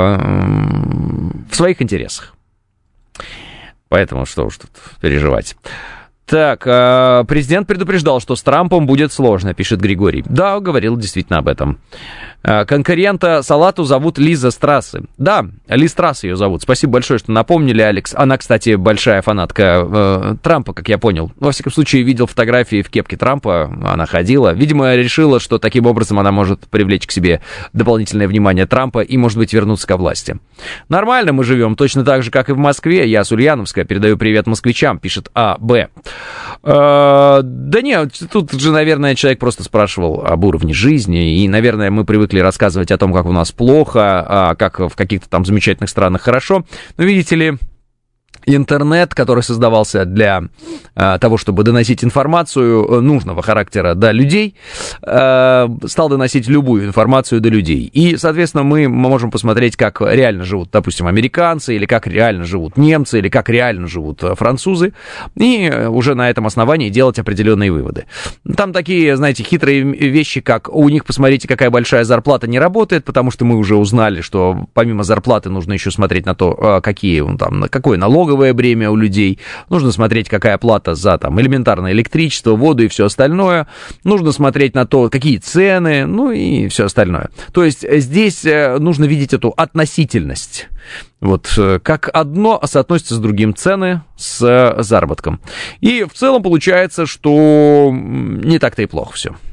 в своих интересах. Поэтому что уж тут переживать. Так, президент предупреждал, что с Трампом будет сложно, пишет Григорий. Да, говорил действительно об этом. Конкурента Салату зовут Лиза Страссы. Да, Лиз Страсс ее зовут. Спасибо большое, что напомнили, Алекс. Она, кстати, большая фанатка э, Трампа, как я понял. Во всяком случае, видел фотографии в кепке Трампа. Она ходила. Видимо, решила, что таким образом она может привлечь к себе дополнительное внимание Трампа и, может быть, вернуться ко власти. Нормально мы живем, точно так же, как и в Москве. Я с Ульяновска передаю привет москвичам, пишет А Б. Э, да нет, тут же, наверное, человек просто спрашивал об уровне жизни. И, наверное, мы привыкли рассказывать о том, как у нас плохо, а как в каких-то там замечательных странах хорошо. Но, видите ли, интернет, который создавался для э, того, чтобы доносить информацию нужного характера до людей, э, стал доносить любую информацию до людей. И, соответственно, мы можем посмотреть, как реально живут, допустим, американцы, или как реально живут немцы, или как реально живут французы, и уже на этом основании делать определенные выводы. Там такие, знаете, хитрые вещи, как у них, посмотрите, какая большая зарплата, не работает, потому что мы уже узнали, что помимо зарплаты нужно еще смотреть на то, какие, там, какое налоговое бремя у людей, нужно смотреть, какая плата за там элементарное электричество, воду и все остальное, нужно смотреть на то, какие цены, ну и все остальное. То есть здесь нужно видеть эту относительность. Вот как одно соотносится с другим, цены с заработком. И в целом получается, что не так-то и плохо все.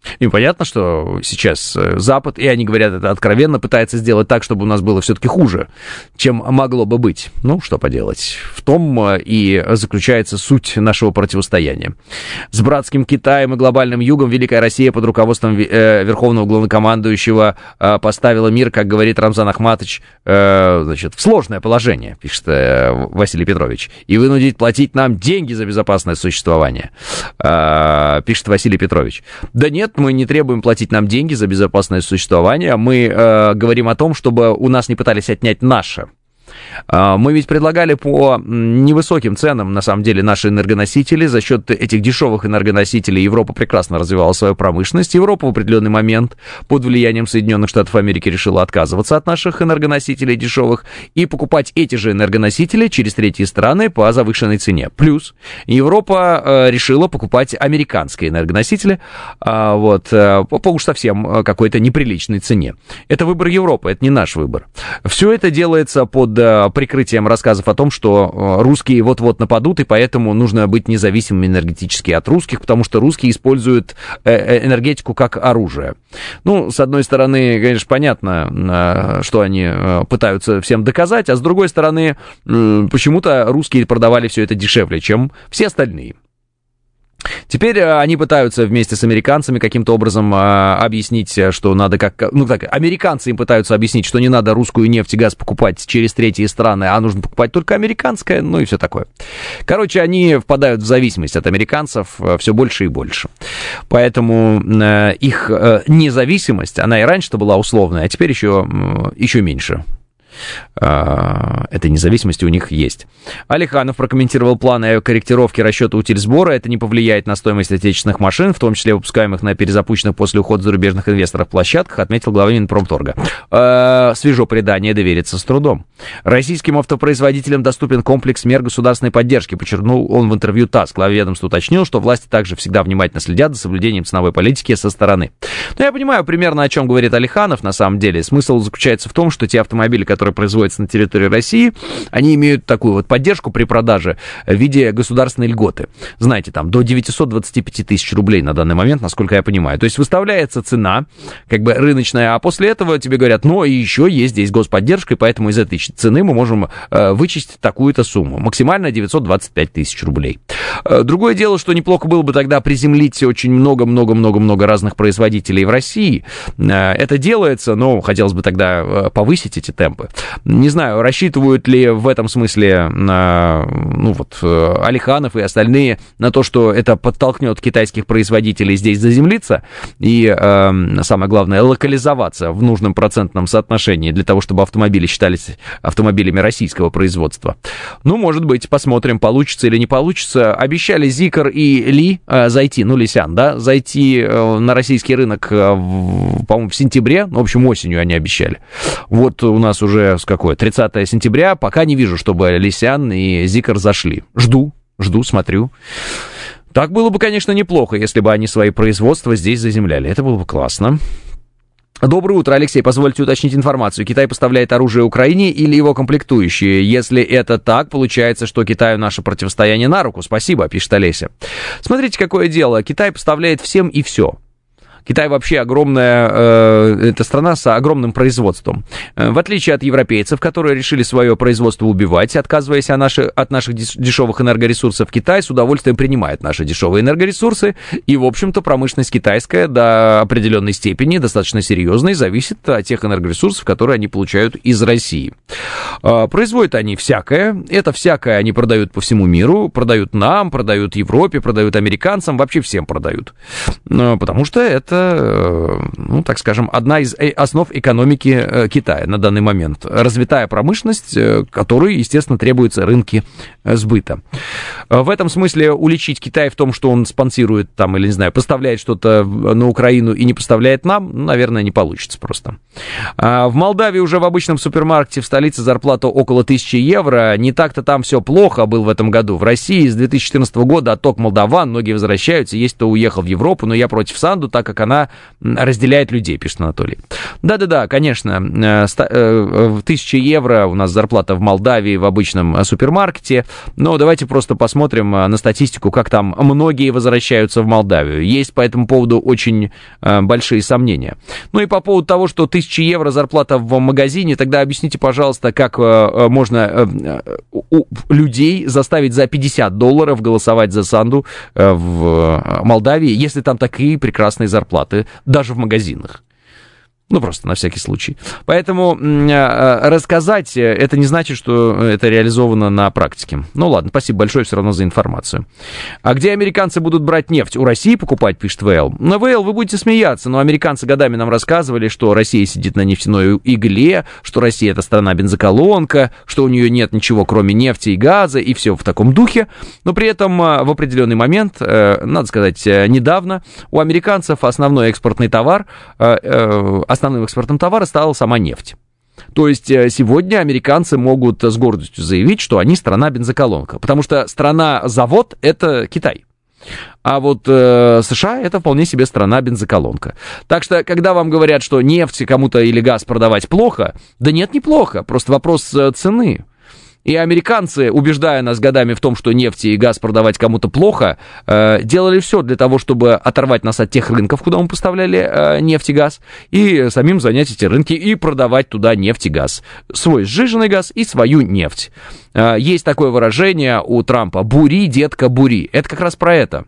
И понятно, что сейчас Запад, и они говорят это откровенно, пытается сделать так, чтобы у нас было все-таки хуже, чем могло бы быть. Ну, что поделать. В том и заключается суть нашего противостояния. С братским Китаем и глобальным югом Великая Россия под руководством Верховного Главнокомандующего поставила мир, как говорит Рамзан Ахматович, значит, в сложное положение, пишет Василий Петрович, и вынудить платить нам деньги за безопасное существование, пишет Василий Петрович. Да нет, мы не требуем платить нам деньги за безопасное существование, мы э, говорим о том, чтобы у нас не пытались отнять наше. Мы ведь предлагали по невысоким ценам, на самом деле, наши энергоносители. За счет этих дешевых энергоносителей Европа прекрасно развивала свою промышленность. Европа в определенный момент под влиянием Соединенных Штатов Америки решила отказываться от наших энергоносителей дешевых и покупать эти же энергоносители через третьи страны по завышенной цене. Плюс Европа решила покупать американские энергоносители вот, по уж совсем какой-то неприличной цене. Это выбор Европы, это не наш выбор. Все это делается под прикрытием рассказов о том, что русские вот-вот нападут, и поэтому нужно быть независимым энергетически от русских, потому что русские используют энергетику как оружие. Ну, с одной стороны, конечно, понятно, что они пытаются всем доказать, а с другой стороны, почему-то русские продавали все это дешевле, чем все остальные. Теперь они пытаются вместе с американцами каким-то образом а, объяснить, что надо как... Ну так, американцы им пытаются объяснить, что не надо русскую нефть и газ покупать через третьи страны, а нужно покупать только американское, ну и все такое. Короче, они впадают в зависимость от американцев все больше и больше. Поэтому э, их э, независимость, она и раньше-то была условная, а теперь еще, э, еще меньше. Этой независимости у них есть. Алиханов прокомментировал планы корректировки расчета утильсбора. Это не повлияет на стоимость отечественных машин, в том числе выпускаемых на перезапущенных после ухода зарубежных инвесторов площадках, отметил глава Минпромторга. Свежо предание, довериться с трудом. Российским автопроизводителям доступен комплекс мер государственной поддержки, подчеркнул он в интервью ТАСС. Глава ведомства уточнил, что власти также всегда внимательно следят за соблюдением ценовой политики со стороны. Но я понимаю примерно, о чем говорит Алиханов на самом деле. Смысл заключается в том, что те автомобили, которые которые производятся на территории России, они имеют такую вот поддержку при продаже в виде государственной льготы. Знаете, там до девятьсот двадцать пять тысяч рублей на данный момент, насколько я понимаю. То есть выставляется цена, как бы рыночная, а после этого тебе говорят, ну и еще есть здесь господдержка, и поэтому из этой цены мы можем э, вычесть такую-то сумму. Максимально девятьсот двадцать пять тысяч рублей. Э, другое дело, что неплохо было бы тогда приземлить очень много-много-много-много разных производителей в России. Э, это делается, но хотелось бы тогда э, повысить эти темпы. Не знаю, рассчитывают ли в этом смысле на, ну вот, Алиханов и остальные на то, что это подтолкнет китайских производителей здесь заземлиться и, э, самое главное, локализоваться в нужном процентном соотношении для того, чтобы автомобили считались автомобилями российского производства. Ну, может быть, посмотрим, получится или не получится. Обещали Зикр и Ли э, зайти, ну, Лисян, да, зайти э, на российский рынок, э, в, по-моему, в сентябре, ну, в общем, осенью они обещали. Вот у нас уже с какое, тридцатое сентября, пока не вижу, чтобы Лисян и Зикр зашли. Жду, жду, смотрю. Так было бы, конечно, неплохо, если бы они свои производства здесь заземляли. Это было бы классно. Доброе утро, Алексей. Позвольте уточнить информацию. Китай поставляет оружие Украине или его комплектующие? Если это так, получается, что Китаю наше противостояние на руку. Спасибо, пишет Олеся. Смотрите, какое дело. Китай поставляет всем и все. Китай вообще огромная, э, это страна с огромным производством. Э, в отличие от европейцев, которые решили свое производство убивать, отказываясь от наших, от наших дешевых энергоресурсов, Китай с удовольствием принимает наши дешевые энергоресурсы. И, в общем-то, промышленность китайская до определенной степени, достаточно серьезной, зависит от тех энергоресурсов, которые они получают из России. Э, производят они всякое. Это всякое они продают по всему миру. Продают нам, продают Европе, продают американцам, вообще всем продают. Э, потому что это, ну, так скажем, одна из основ экономики Китая на данный момент. Развитая промышленность, которой, естественно, требуются рынки сбыта. В этом смысле уличить Китай в том, что он спонсирует там, или, не знаю, поставляет что-то на Украину и не поставляет нам, ну, наверное, не получится просто. В Молдавии уже в обычном супермаркете в столице зарплата около тысячи евро. Не так-то там все плохо был в этом году. В России с две тысячи четырнадцатого года отток молдаван, многие возвращаются, есть кто уехал в Европу, но я против Санду, так как она разделяет людей, пишет Анатолий. Да-да-да, конечно, тысяча евро у нас зарплата в Молдавии в обычном супермаркете, но давайте просто посмотрим на статистику, как там многие возвращаются в Молдавию. Есть по этому поводу очень большие сомнения. Ну и по поводу того, что тысяча евро зарплата в магазине, тогда объясните, пожалуйста, как можно людей заставить за пятьдесят долларов голосовать за Санду в Молдавии, если там такие прекрасные зарплаты, даже в магазинах. Ну, просто на всякий случай. Поэтому э, рассказать, это не значит, что это реализовано на практике. Ну, ладно, спасибо большое все равно за информацию. А где американцы будут брать нефть? У России покупать, пишет ВЛ. На ВЛ вы будете смеяться, но американцы годами нам рассказывали, что Россия сидит на нефтяной игле, что Россия это страна-бензоколонка, что у нее нет ничего, кроме нефти и газа, и все в таком духе. Но при этом в определенный момент, э, надо сказать, недавно у американцев основной экспортный товар, э, э, основным экспортом товара стала сама нефть. То есть сегодня американцы могут с гордостью заявить, что они страна-бензоколонка, потому что страна-завод — это Китай. А вот э, США — это вполне себе страна-бензоколонка. Так что, когда вам говорят, что нефть кому-то или газ продавать плохо, да нет, неплохо, просто вопрос цены. И американцы, убеждая нас годами в том, что нефть и газ продавать кому-то плохо, э, делали все для того, чтобы оторвать нас от тех рынков, куда мы поставляли э, нефть и газ, и самим занять эти рынки и продавать туда нефть и газ. Свой сжиженный газ и свою нефть. Э, есть такое выражение у Трампа: «Бури, детка, бури». Это как раз про это.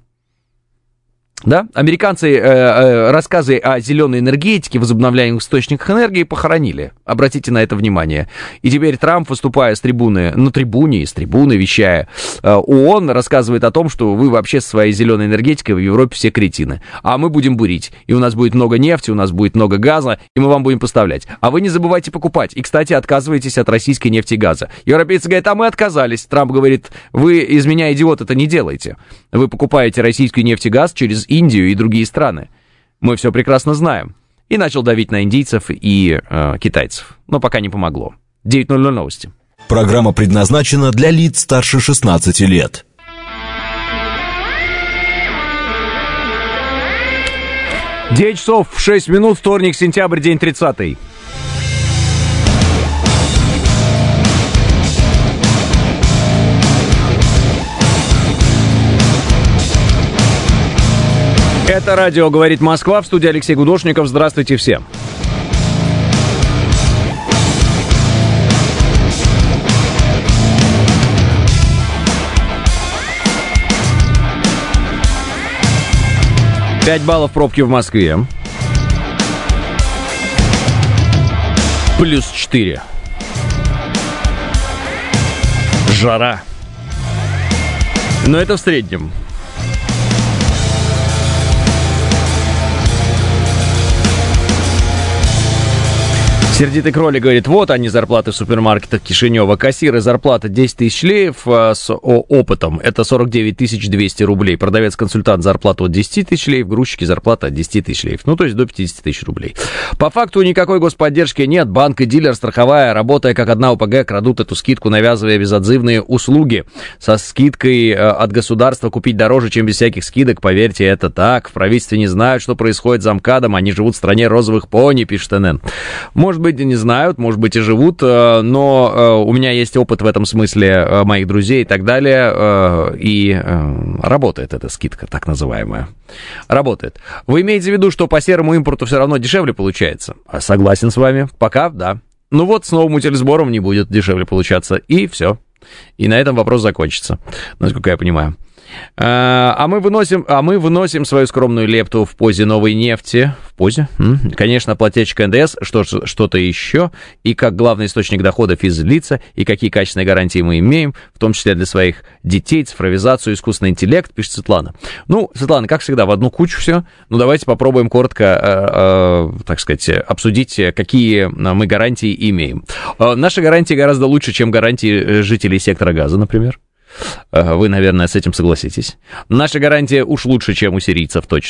Да? Американцы э, э, рассказы о зеленой энергетике, возобновляемых источниках энергии похоронили. Обратите на это внимание. И теперь Трамп, выступая с трибуны, на трибуне, с трибуны вещая, э, ООН рассказывает о том, что вы вообще со своей зеленой энергетикой в Европе все кретины. А мы будем бурить. И у нас будет много нефти, у нас будет много газа, и мы вам будем поставлять. А вы не забывайте покупать. И, кстати, отказывайтесь от российской нефти и газа. Европейцы говорят: а мы отказались. Трамп говорит: вы из меня, идиот, это не делаете. Вы покупаете российскую нефть и газ через Индию и другие страны. Мы все прекрасно знаем. И начал давить на индийцев и э, китайцев. Но пока не помогло. девять ноль ноль новости.
Программа предназначена для лиц старше шестнадцати лет.
девять часов шесть минут, вторник, сентябрь, день тридцатый. Это радио «Говорит Москва», в студии Алексей Гудошников. Здравствуйте всем. Пять баллов пробки в Москве. Плюс четыре. Жара. Но это в среднем. Сердитый кролик говорит: вот они, зарплаты в супермаркетах Кишинева. Кассиры, зарплата десять тысяч леев а с опытом. Это сорок девять тысяч двести рублей. Продавец-консультант, зарплата от десять тысяч леев. Грузчики, зарплата от десять тысяч леев. Ну, то есть до пятьдесят тысяч рублей. По факту никакой господдержки нет. Банк и дилер, страховая, работая как одна ОПГ, крадут эту скидку, навязывая безотзывные услуги. Со скидкой от государства купить дороже, чем без всяких скидок. Поверьте, это так. В правительстве не знают, что происходит за МКАДом. Они живут в стране розовых пони, пишет эн эн. Может быть, не знают, может быть, и живут, но у меня есть опыт в этом смысле моих друзей и так далее, и работает эта скидка, так называемая. Работает. Вы имеете в виду, что по серому импорту все равно дешевле получается? Согласен с вами. Пока, да. Ну вот, с новым утилизбором не будет дешевле получаться, и все. И на этом вопрос закончится, насколько я понимаю. А мы выносим, а мы выносим свою скромную лепту в позе новой нефти. В позе? М-м. Конечно, плательщик эн дэ эс, что, что-то еще. И как главный источник дохода физлица. И какие качественные гарантии мы имеем, в том числе для своих детей, цифровизацию, искусственный интеллект, пишет Светлана. Ну, Светлана, как всегда, в одну кучу все. Ну, давайте попробуем коротко, э, э, так сказать, обсудить, какие мы гарантии имеем. Э, наши гарантии гораздо лучше, чем гарантии жителей сектора газа, например. Вы, наверное, с этим согласитесь. Наша гарантия уж лучше, чем у сирийцев, точно.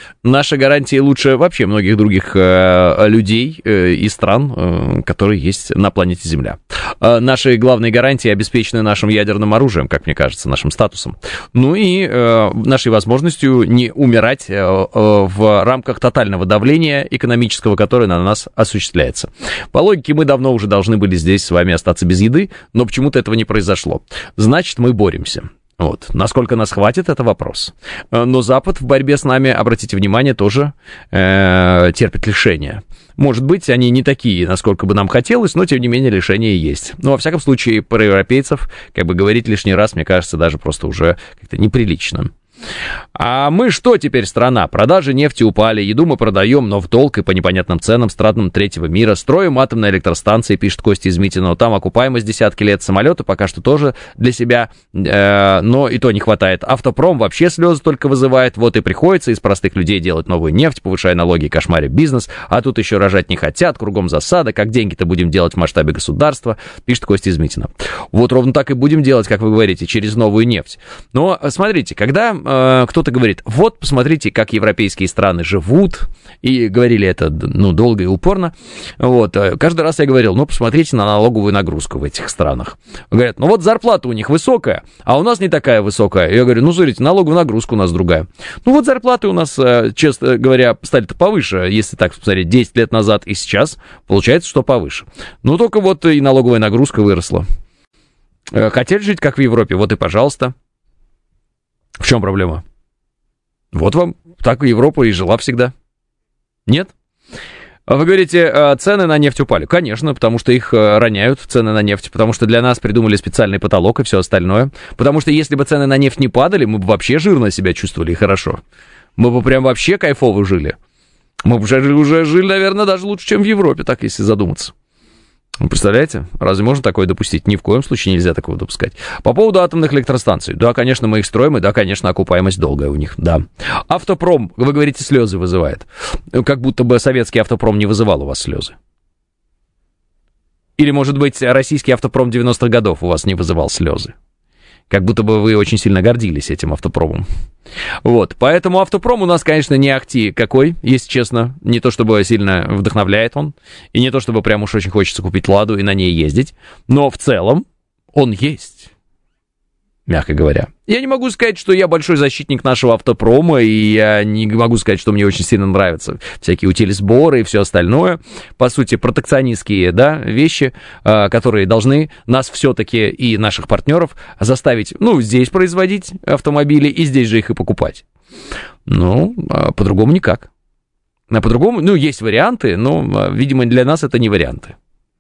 Наши гарантии лучше вообще многих других э, людей э, и стран, э, которые есть на планете Земля. Э, наши главные гарантии обеспечены нашим ядерным оружием, как мне кажется, нашим статусом. Ну и э, нашей возможностью не умирать э, э, в рамках тотального давления экономического, которое на нас осуществляется. По логике, мы давно уже должны были здесь с вами остаться без еды, но почему-то этого не произошло. Значит, мы боремся. Вот. Насколько нас хватит, это вопрос. Но Запад в борьбе с нами, обратите внимание, тоже э, терпит лишения. Может быть, они не такие, насколько бы нам хотелось, но, тем не менее, лишения есть. Но, во всяком случае, про европейцев, как бы говорить лишний раз, мне кажется, даже просто уже как-то неприлично. А мы что теперь, страна? Продажи нефти упали, еду мы продаем, но в долг и по непонятным ценам странам третьего мира. Строим атомные электростанции, пишет Костя из Митино. Там окупаемость десятки лет. Самолеты пока что тоже для себя, э, но и то не хватает. Автопром вообще слезы только вызывает. Вот и приходится из простых людей делать новую нефть, повышая налоги и кошмаря бизнес. А тут еще рожать не хотят, кругом засада. Как деньги-то будем делать в масштабе государства, пишет Костя из Митино. Вот ровно так и будем делать, как вы говорите, через новую нефть. Но смотрите, когда кто-то говорит, вот, посмотрите, как европейские страны живут, и говорили это, ну, долго и упорно, вот, каждый раз я говорил, ну, посмотрите на налоговую нагрузку в этих странах. Говорят, ну, вот зарплата у них высокая, а у нас не такая высокая. Я говорю, ну, смотрите, налоговая нагрузка у нас другая. Ну, вот зарплаты у нас, честно говоря, стали-то повыше, если так посмотреть, десять лет назад и сейчас, получается, что повыше. Ну, только вот и налоговая нагрузка выросла. Хотели жить, как в Европе, вот и пожалуйста. В чем проблема? Вот вам, так Европа и жила всегда. Нет? Вы говорите, цены на нефть упали. Конечно, потому что их роняют, цены на нефть, потому что для нас придумали специальный потолок и все остальное. Потому что если бы цены на нефть не падали, мы бы вообще жирно себя чувствовали и хорошо. Мы бы прям вообще кайфово жили. Мы бы уже жили, наверное, даже лучше, чем в Европе, так если задуматься. Вы представляете? Разве можно такое допустить? Ни в коем случае нельзя такого допускать. По поводу атомных электростанций. Да, конечно, мы их строим, и да, конечно, окупаемость долгая у них, да. Автопром, вы говорите, слезы вызывает. Как будто бы советский автопром не вызывал у вас слезы. Или, может быть, российский автопром девяностых годов у вас не вызывал слезы. Как будто бы вы очень сильно гордились этим автопромом. Вот, поэтому автопром у нас, конечно, не ахти какой, если честно. Не то чтобы сильно вдохновляет он, и не то чтобы прям уж очень хочется купить «Ладу» и на ней ездить. Но в целом он есть, мягко говоря. Я не могу сказать, что я большой защитник нашего автопрома, и я не могу сказать, что мне очень сильно нравятся всякие утилизборы и все остальное. По сути, протекционистские, да, вещи, которые должны нас все-таки и наших партнеров заставить, ну, здесь производить автомобили и здесь же их и покупать. Ну, по-другому никак. А по-другому, ну, есть варианты, но, видимо, для нас это не варианты.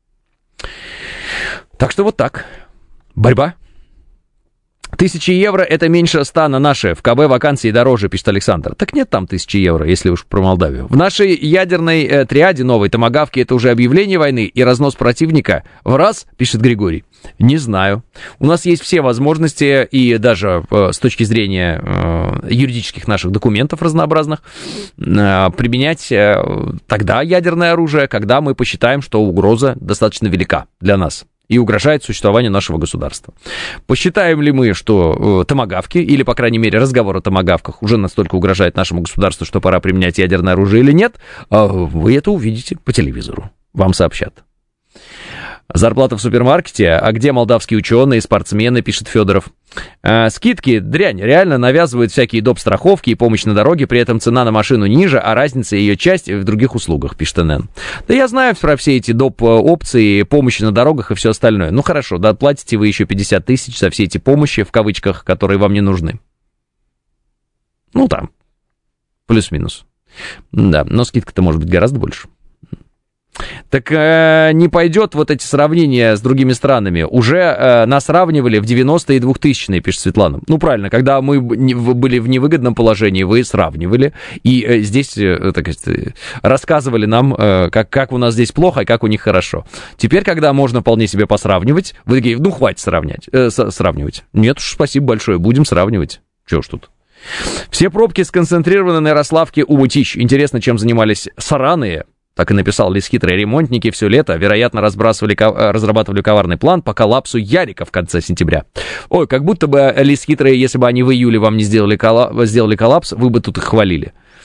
Так что вот так. Борьба. Тысячи евро — это меньше ста на наши. В КБ вакансии дороже, пишет Александр. Так нет там тысячи евро, если уж про Молдавию. В нашей ядерной э, триаде новой томагавки это уже объявление войны и разнос противника в раз, пишет Григорий. Не знаю. У нас есть все возможности, и даже э, с точки зрения э, юридических наших документов разнообразных, э, применять э, тогда ядерное оружие, когда мы посчитаем, что угроза достаточно велика для нас и угрожает существованию нашего государства. Посчитаем ли мы, что э, томагавки, или, по крайней мере, разговор о томагавках уже настолько угрожает нашему государству, что пора применять ядерное оружие или нет, э, вы это увидите по телевизору. Вам сообщат. Зарплата в супермаркете, а где молдавские ученые, спортсмены, пишет Федоров. А, скидки, дрянь, реально навязывают всякие доп. Страховки и помощь на дороге, при этом цена на машину ниже, а разница ее часть в других услугах, пишет эн эн. Да я знаю про все эти доп. Опции, помощи на дорогах и все остальное. Ну хорошо, да, платите вы еще пятьдесят тысяч за все эти помощи, в кавычках, которые вам не нужны. Ну там, плюс-минус. Да, но скидка-то может быть гораздо больше. Так э, не пойдет вот эти сравнения с другими странами. Уже э, нас сравнивали в девяностые и двухтысячные, пишет Светлана. Ну, правильно, когда мы были в невыгодном положении, вы сравнивали. И э, здесь, э, так сказать, рассказывали нам, э, как, как у нас здесь плохо, и как у них хорошо. Теперь, когда можно вполне себе посравнивать, вы такие, ну, хватит сравнять, э, с- сравнивать. Нет уж, спасибо большое, будем сравнивать. Чего уж тут. Все пробки сконцентрированы на Ярославке у Мутищ. Интересно, чем занимались сараные. Так и написал Лис Хитрый. Ремонтники все лето, вероятно, разбрасывали, разрабатывали коварный план по коллапсу Ярика в конце сентября. Ой, как будто бы Лис Хитрый, если бы они в июле вам не сделали, коллапс, сделали коллапс, вы бы тут их хвалили.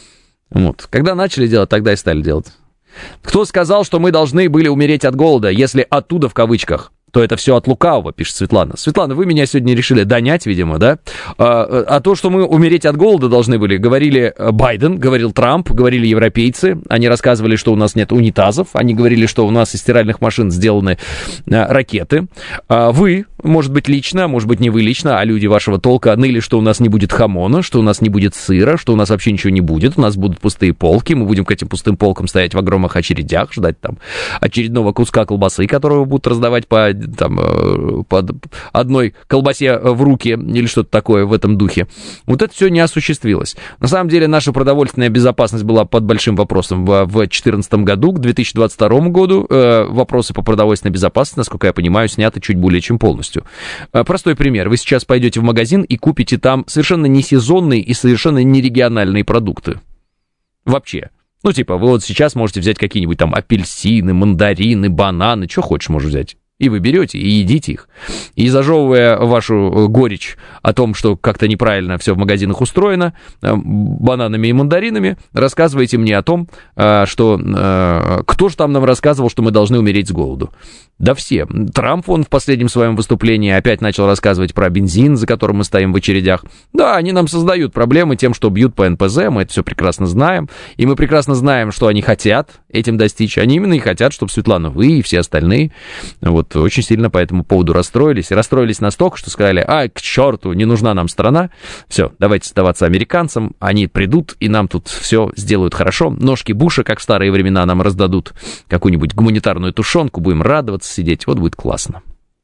Вот. Когда начали делать, тогда и стали делать. Кто сказал, что мы должны были умереть от голода, если оттуда в кавычках, то это все от лукавого, пишет Светлана. Светлана, вы меня сегодня решили донять, видимо, да? А, а то, что мы умереть от голода должны были, говорили Байден, говорил Трамп, говорили европейцы. Они рассказывали, что у нас нет унитазов. Они говорили, что у нас из стиральных машин сделаны а, ракеты. А вы, может быть, лично, может быть, не вы лично, а люди вашего толка ныли, что у нас не будет хамона, что у нас не будет сыра, что у нас вообще ничего не будет. У нас будут пустые полки. Мы будем к этим пустым полкам стоять в огромных очередях, ждать там очередного куска колбасы, которого будут раздавать по там, под одной колбасе в руки или что-то такое в этом духе. Вот это все не осуществилось. На самом деле наша продовольственная безопасность была под большим вопросом в две тысячи четырнадцатом году. К две тысячи двадцать второму году э, вопросы по продовольственной безопасности, насколько я понимаю, сняты чуть более чем полностью. Э, простой пример. Вы сейчас пойдете в магазин и купите там совершенно не сезонные и совершенно не региональные продукты. Вообще. Ну, типа, вы вот сейчас можете взять какие-нибудь там апельсины, мандарины, бананы, что хочешь можешь взять. И вы берете и едите их. И зажевывая вашу горечь о том, что как-то неправильно все в магазинах устроено, бананами и мандаринами, рассказывайте мне о том, что кто же там нам рассказывал, что мы должны умереть с голоду. Да все. Трамп, он в последнем своем выступлении опять начал рассказывать про бензин, за которым мы стоим в очередях. Да, они нам создают проблемы тем, что бьют по эн пэ зэ, мы это все прекрасно знаем. И мы прекрасно знаем, что они хотят этим достичь. Они именно и хотят, чтобы, Светлана, вы и все остальные вот очень сильно по этому поводу расстроились. И расстроились настолько, что сказали, а, к черту, не нужна нам страна. Все, давайте сдаваться американцам. Они придут, и нам тут все сделают хорошо. Ножки Буша, как в старые времена, нам раздадут какую-нибудь гуманитарную тушенку, будем радоваться, сидеть. Вот будет классно.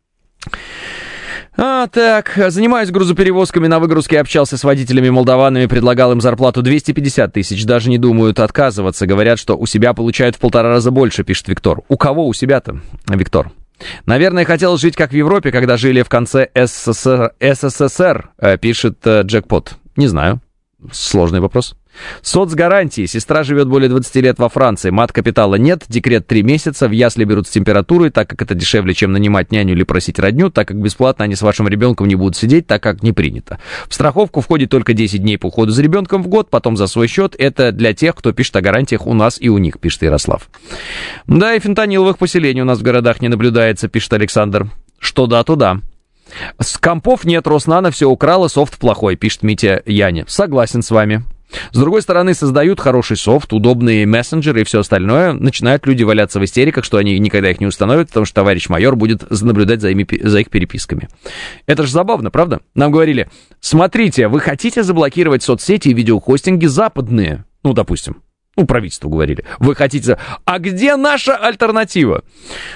А, так, занимаюсь грузоперевозками, на выгрузке общался с водителями-молдаванами, предлагал им зарплату двести пятьдесят тысяч, даже не думают отказываться. Говорят, что у себя получают в полтора раза больше, пишет Виктор. У кого у себя-то, Виктор? Наверное, хотел жить как в Европе, когда жили в конце эс эс эс эр, пишет Джекпот. Не знаю. Сложный вопрос. Соцгарантии. Сестра живет более двадцати лет во Франции. Мат-капитала нет, декрет три месяца, в ясли берут с температурой, так как это дешевле, чем нанимать няню или просить родню, так как бесплатно они с вашим ребенком не будут сидеть, так как не принято. В страховку входит только десять дней по уходу за ребенком в год, потом за свой счет. Это для тех, кто пишет о гарантиях у нас и у них, пишет Ярослав. Да, и фентаниловых поселений у нас в городах не наблюдается, пишет Александр. Что да, то да. С компов нет, Роснано все украла, софт плохой, пишет Митя Яне. Согласен с вами. С другой стороны, создают хороший софт, удобные мессенджеры и все остальное. Начинают люди валяться в истериках, что они никогда их не установят, потому что товарищ майор будет наблюдать за, ими, за их переписками. Это же забавно, правда? Нам говорили, смотрите, вы хотите заблокировать соцсети и видеохостинги западные? Ну, допустим. Ну, правительству говорили. Вы хотите... А где наша альтернатива?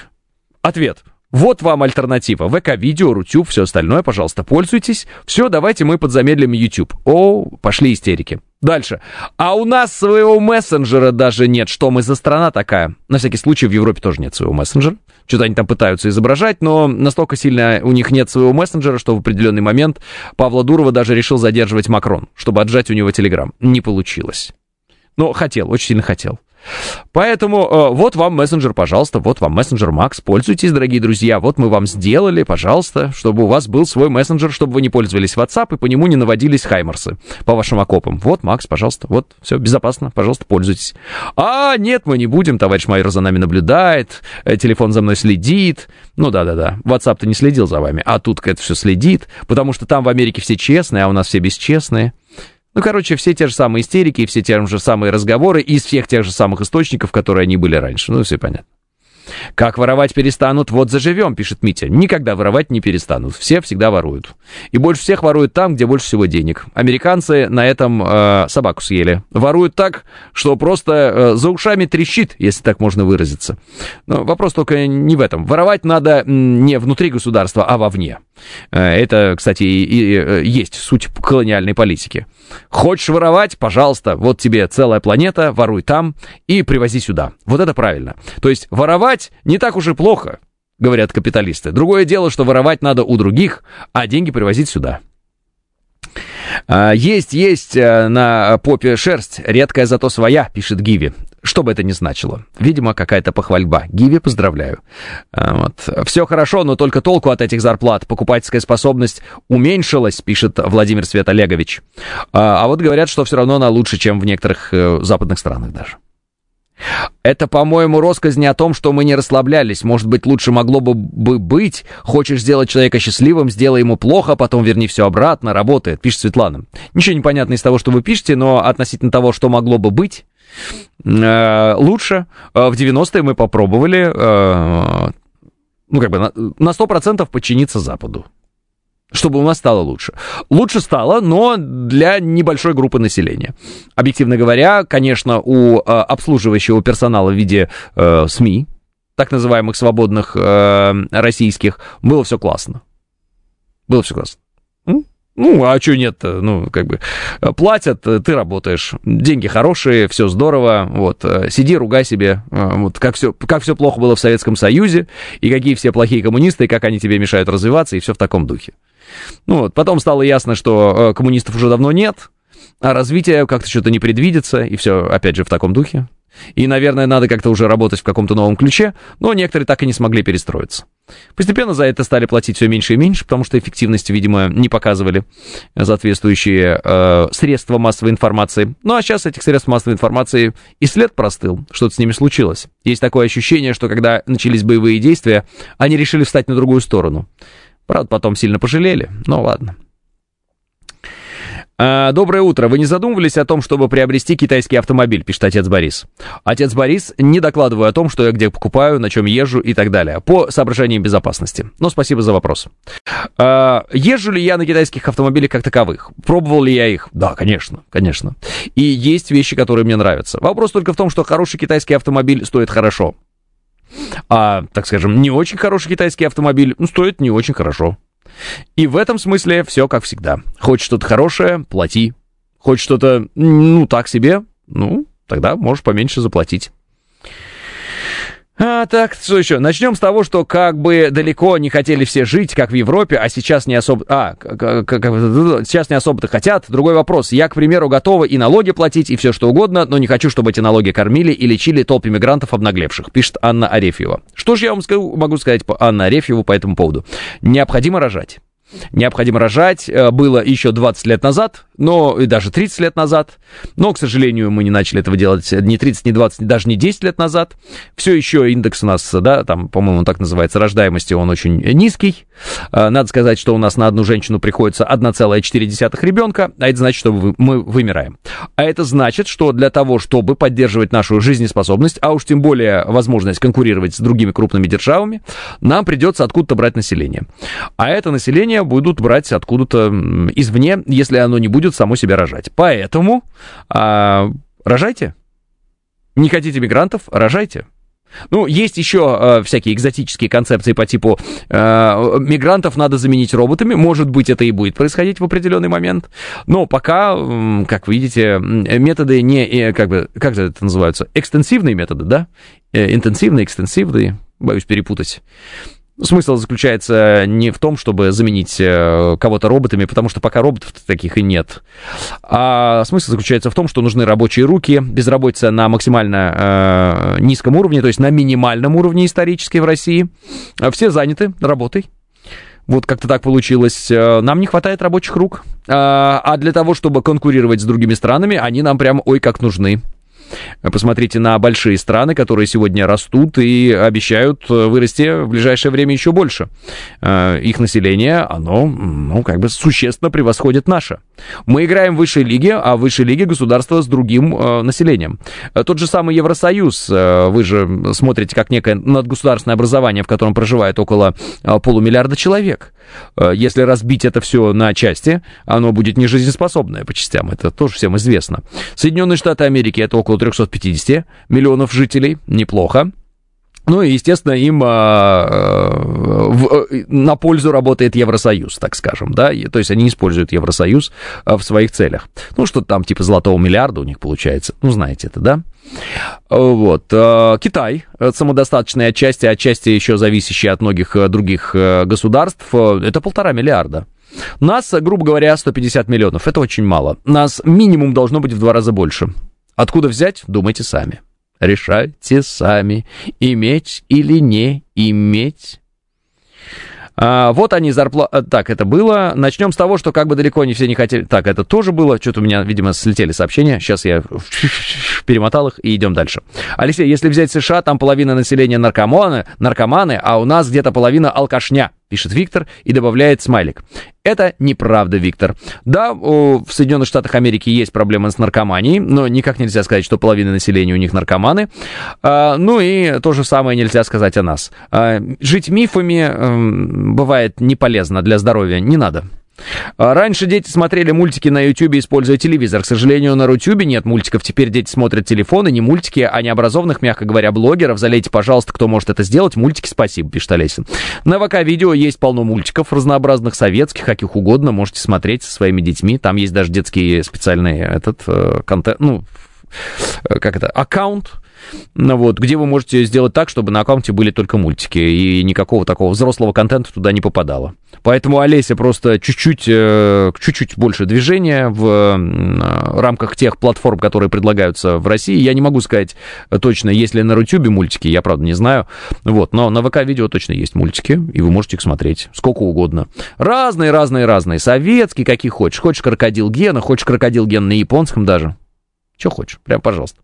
Ответ. Вот вам альтернатива. ВК-видео, Рутюб, все остальное, пожалуйста, пользуйтесь. Все, давайте мы подзамедлим YouTube. О, пошли истерики. Дальше. А у нас своего мессенджера даже нет. Что мы за страна такая? На всякий случай, в Европе тоже нет своего мессенджера. Что-то они там пытаются изображать, но настолько сильно у них нет своего мессенджера, что в определенный момент Павла Дурова даже решил задерживать Макрон, чтобы отжать у него Телеграм. Не получилось. Но хотел, очень сильно хотел. Поэтому э, вот вам мессенджер, пожалуйста, вот вам мессенджер Макс, пользуйтесь, дорогие друзья, вот мы вам сделали, пожалуйста, чтобы у вас был свой мессенджер, чтобы вы не пользовались WhatsApp и по нему не наводились хаймерсы по вашим окопам. Вот, Макс, пожалуйста, вот, все, безопасно, пожалуйста, пользуйтесь. А, нет, мы не будем, товарищ майор за нами наблюдает, телефон за мной следит. Ну да-да-да, WhatsApp-то не следил за вами, а тут это все следит, потому что там в Америке все честные, а у нас все бесчестные. Ну, короче, все те же самые истерики, все те же самые разговоры из всех тех же самых источников, которые они были раньше. Ну, все понятно. Как воровать перестанут, вот заживем, пишет Митя. Никогда воровать не перестанут. Все всегда воруют. И больше всех воруют там, где больше всего денег. Американцы на этом э, собаку съели. Воруют так, что просто э, за ушами трещит, если так можно выразиться. Но вопрос только не в этом. Воровать надо не внутри государства, а вовне. Это, кстати, и, и есть суть колониальной политики. Хочешь воровать? Пожалуйста, вот тебе целая планета, воруй там и привози сюда. Вот это правильно. То есть воровать не так уж и плохо, говорят капиталисты. Другое дело, что воровать надо у других, а деньги привозить сюда. Есть, есть на попе шерсть, редкая, зато своя, пишет Гиви. Что бы это ни значило. Видимо, какая-то похвальба. Гиви, поздравляю. Вот. Все хорошо, но только толку от этих зарплат. Покупательская способность уменьшилась, пишет Владимир Свет Олегович. А вот говорят, что все равно она лучше, чем в некоторых западных странах даже. Это, по-моему, россказни о том, что мы не расслаблялись. Может быть, лучше могло бы быть. Хочешь сделать человека счастливым, сделай ему плохо, потом верни все обратно. Работает, пишет Светлана. Ничего не понятно из того, что вы пишете, но относительно того, что могло бы быть, лучше. В девяностые мы попробовали, ну, как бы на сто процентов подчиниться Западу, чтобы у нас стало лучше. Лучше стало, но для небольшой группы населения. Объективно говоря, конечно, у обслуживающего персонала в виде э, СМИ, так называемых свободных э, российских, было все классно. Было все классно. Ну, а что нет-то? Ну, как бы, платят, ты работаешь, деньги хорошие, все здорово, вот, сиди, ругай себе, вот, как все, как все плохо было в Советском Союзе, и какие все плохие коммунисты, и как они тебе мешают развиваться, и все в таком духе. Ну, вот, потом стало ясно, что коммунистов уже давно нет, а развитие как-то что-то не предвидится, и все, опять же, в таком духе. И, наверное, надо как-то уже работать в каком-то новом ключе, но некоторые так и не смогли перестроиться. Постепенно за это стали платить все меньше и меньше, потому что эффективности, видимо, не показывали соответствующие э, средства массовой информации. Ну, а сейчас этих средств массовой информации и след простыл, что-то с ними случилось. Есть такое ощущение, что когда начались боевые действия, они решили встать на другую сторону. Правда, потом сильно пожалели, но ладно. Доброе утро. Вы не задумывались о том, чтобы приобрести китайский автомобиль, пишет отец Борис. Отец Борис, не докладываю о том, что я где покупаю, на чем езжу и так далее, по соображениям безопасности. Но спасибо за вопрос. Езжу ли я на китайских автомобилях как таковых? Пробовал ли я их? Да, конечно, конечно. И есть вещи, которые мне нравятся. Вопрос только в том, что хороший китайский автомобиль стоит хорошо. А, так скажем, не очень хороший китайский автомобиль ну, стоит не очень хорошо. И в этом смысле все как всегда. Хочешь что-то хорошее, плати. Хочешь что-то, ну, так себе, ну, тогда можешь поменьше заплатить. А, так, что еще? Начнем с того, что как бы далеко не хотели все жить, как в Европе, а сейчас не особо... А, как, как, сейчас не особо-то хотят. Другой вопрос. Я, к примеру, готова и налоги платить, и все что угодно, но не хочу, чтобы эти налоги кормили и лечили толпы мигрантов обнаглевших, пишет Анна Арефьева. Что же я вам скажу, могу сказать по Анне Арефьеву по этому поводу? Необходимо рожать. Необходимо рожать было еще двадцать лет назад, но и даже тридцать лет назад, но, к сожалению, мы не начали этого делать ни тридцать, ни двадцать, даже не десять лет назад. Все еще индекс у нас, да, там, по-моему, он так называется, рождаемости, он очень низкий. Надо сказать, что у нас на одну женщину приходится одна целая четыре десятых ребенка, а это значит, что мы вымираем. А это значит, что для того, чтобы поддерживать нашу жизнеспособность, а уж тем более возможность конкурировать с другими крупными державами, нам придется откуда-то брать население. А это население будут брать откуда-то извне, если оно не будет само себя рожать. Поэтому а, рожайте. Не хотите мигрантов? Рожайте. Ну, есть еще э, всякие экзотические концепции по типу э, мигрантов надо заменить роботами. Может быть, это и будет происходить в определенный момент. Но пока, э, как видите, методы не, э, как бы, как же это называются? Экстенсивные методы, да? Э, интенсивные, экстенсивные, боюсь перепутать. Смысл заключается не в том, чтобы заменить кого-то роботами, потому что пока роботов таких и нет. А смысл заключается в том, что нужны рабочие руки, безработица на максимально э, низком уровне, то есть на минимальном уровне исторически в России. Все заняты работой. Вот как-то так получилось. Нам не хватает рабочих рук. А для того, чтобы конкурировать с другими странами, они нам прям ой как нужны. Посмотрите на большие страны, которые сегодня растут и обещают вырасти в ближайшее время еще больше. Их население, оно, ну, как бы существенно превосходит наше. Мы играем в высшей лиге, а в высшей лиге государство с другим э, населением. Тот же самый Евросоюз, э, вы же смотрите как некое надгосударственное образование, в котором проживает около э, полумиллиарда человек. Э, если разбить это все на части, оно будет нежизнеспособное по частям, это тоже всем известно. Соединенные Штаты Америки — это около триста пятьдесят миллионов жителей, неплохо. Ну и, естественно, им а, в, на пользу работает Евросоюз, так скажем, да, и, то есть они используют Евросоюз а, в своих целях. Ну, что-то там типа золотого миллиарда у них получается, ну, знаете это, да? Вот. А, Китай, самодостаточный отчасти, отчасти еще зависящий от многих других государств, это полтора миллиарда. Нас, грубо говоря, сто пятьдесят миллионов. Это очень мало. Нас минимум должно быть в два раза больше. Откуда взять? Думайте сами. Решайте сами. Иметь или не иметь. А, вот они, зарплаты... Так, это было. Начнем с того, что как бы далеко не все не хотели... Так, это тоже было. Что-то у меня, видимо, слетели сообщения. Сейчас я перемотал их и идем дальше. Алексей, если взять США, там половина населения наркоманы, наркоманы, а у нас где-то половина алкашня, пишет Виктор и добавляет смайлик. Это неправда, Виктор. Да, в Соединенных Штатах Америки есть проблемы с наркоманией, но никак нельзя сказать, что половина населения у них наркоманы. Ну и то же самое нельзя сказать о нас. Жить мифами бывает не полезно для здоровья, не надо. Раньше дети смотрели мультики на Ютубе, используя телевизор. К сожалению, на Рутюбе нет мультиков. Теперь дети смотрят телефоны, не мультики, а необразованных, мягко говоря, блогеров. Залейте, пожалуйста, кто может это сделать. Мультики, спасибо, пишет Олеся. На ВК-видео есть полно мультиков разнообразных, советских, каких угодно. Можете смотреть со своими детьми. Там есть даже детский специальный этот э, контент, ну, как это, аккаунт. Вот, где вы можете сделать так, чтобы на аккаунте были только мультики, и никакого такого взрослого контента туда не попадало. Поэтому, Олеся, просто чуть-чуть, чуть-чуть больше движения в рамках тех платформ, которые предлагаются в России. Я не могу сказать точно, есть ли на Рутюбе мультики, я, правда, не знаю. Вот, но на ВК-видео точно есть мультики, и вы можете их смотреть сколько угодно. Разные, разные, разные. Советские, какие хочешь. Хочешь Крокодил Гена, хочешь Крокодил Ген на японском даже. Что хочешь, прям пожалуйста.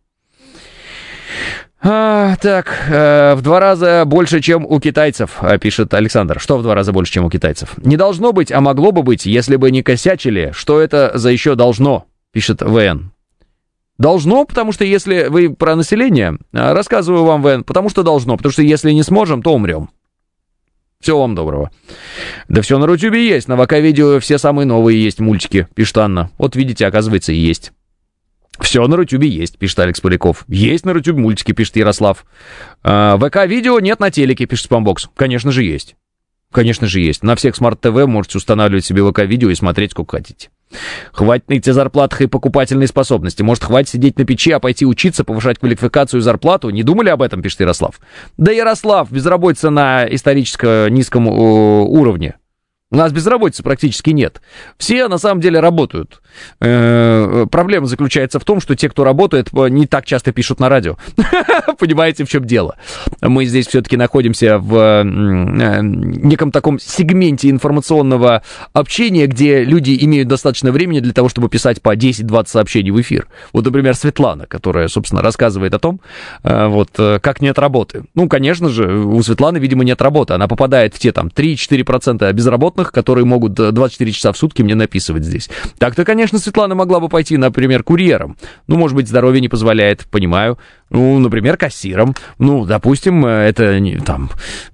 А, так, э, в два раза больше, чем у китайцев, пишет Александр. Что в два раза больше, чем у китайцев? Не должно быть, а могло бы быть, если бы не косячили. Что это за еще должно, пишет ВН. Должно, потому что если вы про население, рассказываю вам, ВН, потому что должно, потому что если не сможем, то умрем. Всего вам доброго. Да все на Рутюбе есть, на ВК-видео все самые новые есть мультики, пишет Анна. Вот видите, оказывается, и есть. Все на Рутюбе есть, пишет Алекс Поляков. Есть на Рутюбе мультики, пишет Ярослав. А, ВК-видео нет на телеке, пишет Спамбокс. Конечно же есть. Конечно же есть. На всех смарт-ТВ можете устанавливать себе ВК-видео и смотреть сколько хотите. Хватит ныть о зарплатах и покупательной способности. Может, хватит сидеть на печи, а пойти учиться, повышать квалификацию и зарплату? Не думали об этом, пишет Ярослав. Да, Ярослав, безработица на исторически низком уровне. У нас безработицы практически нет. Все на самом деле работают. Э-э- проблема заключается в том, что те, кто работает, не так часто пишут на радио. Понимаете, в чем дело? Мы здесь все-таки находимся в неком таком сегменте информационного общения, где люди имеют достаточно времени для того, чтобы писать по десять-двадцать сообщений в эфир. Вот, например, Светлана, которая, собственно, рассказывает о том, вот, как нет работы. Ну, конечно же, у Светланы, видимо, нет работы. Она попадает в те там три-четыре процента безработных, которые могут двадцать четыре часа в сутки мне написывать здесь. Так-то, конечно, Светлана могла бы пойти, например, курьером. Ну, может быть, здоровье не позволяет, понимаю. Ну, например, кассиром. Ну, допустим, это там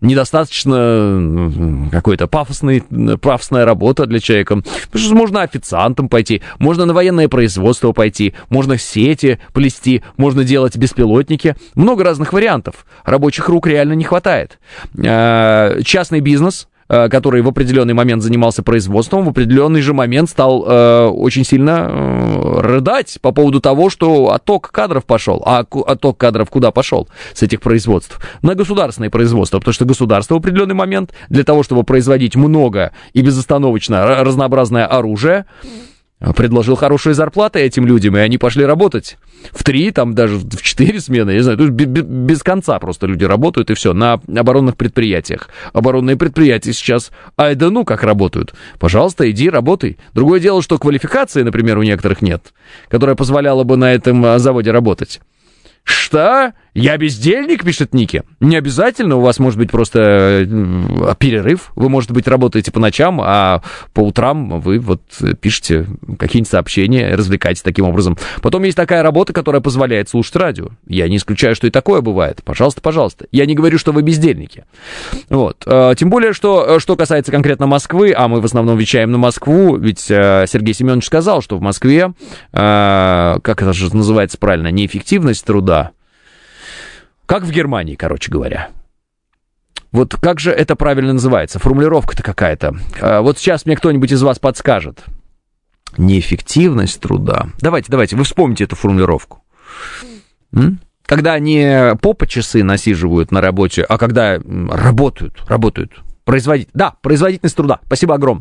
недостаточно какой-то пафосный, пафосная работа для человека. Потому что можно официантом пойти, можно на военное производство пойти, можно сети плести, можно делать беспилотники. Много разных вариантов. Рабочих рук реально не хватает. Частный бизнес, который в определенный момент занимался производством, в определенный же момент стал э, очень сильно э, рыдать по поводу того, что отток кадров пошел. А отток кадров куда пошел с этих производств? На государственное производство, потому что государство в определенный момент для того, чтобы производить много и безостановочно разнообразное оружие, предложил хорошие зарплаты этим людям, и они пошли работать в три, там даже в четыре смены, я не знаю, то есть без конца просто люди работают, и все, на оборонных предприятиях. Оборонные предприятия сейчас, ай да ну как работают. Пожалуйста, иди, работай. Другое дело, что квалификации, например, у некоторых нет, которая позволяла бы на этом заводе работать. Что? Я бездельник, пишет Ники. Не обязательно, у вас может быть просто перерыв. Вы, может быть, работаете по ночам, а по утрам вы вот пишете какие-нибудь сообщения, развлекаетесь таким образом. Потом есть такая работа, которая позволяет слушать радио. Я не исключаю, что и такое бывает. Пожалуйста, пожалуйста. Я не говорю, что вы бездельники. Вот. Тем более, что, что касается конкретно Москвы, а мы в основном вещаем на Москву, ведь Сергей Семенович сказал, что в Москве, как это же называется правильно, неэффективность труда, как в Германии, короче говоря. Вот как же это правильно называется? Формулировка-то какая-то. Вот сейчас мне кто-нибудь из вас подскажет. Неэффективность труда. Давайте, давайте, вы вспомните эту формулировку. М? Когда не попа часы насиживают на работе, а когда работают, работают. Производить. Да, производительность труда. Спасибо огромное.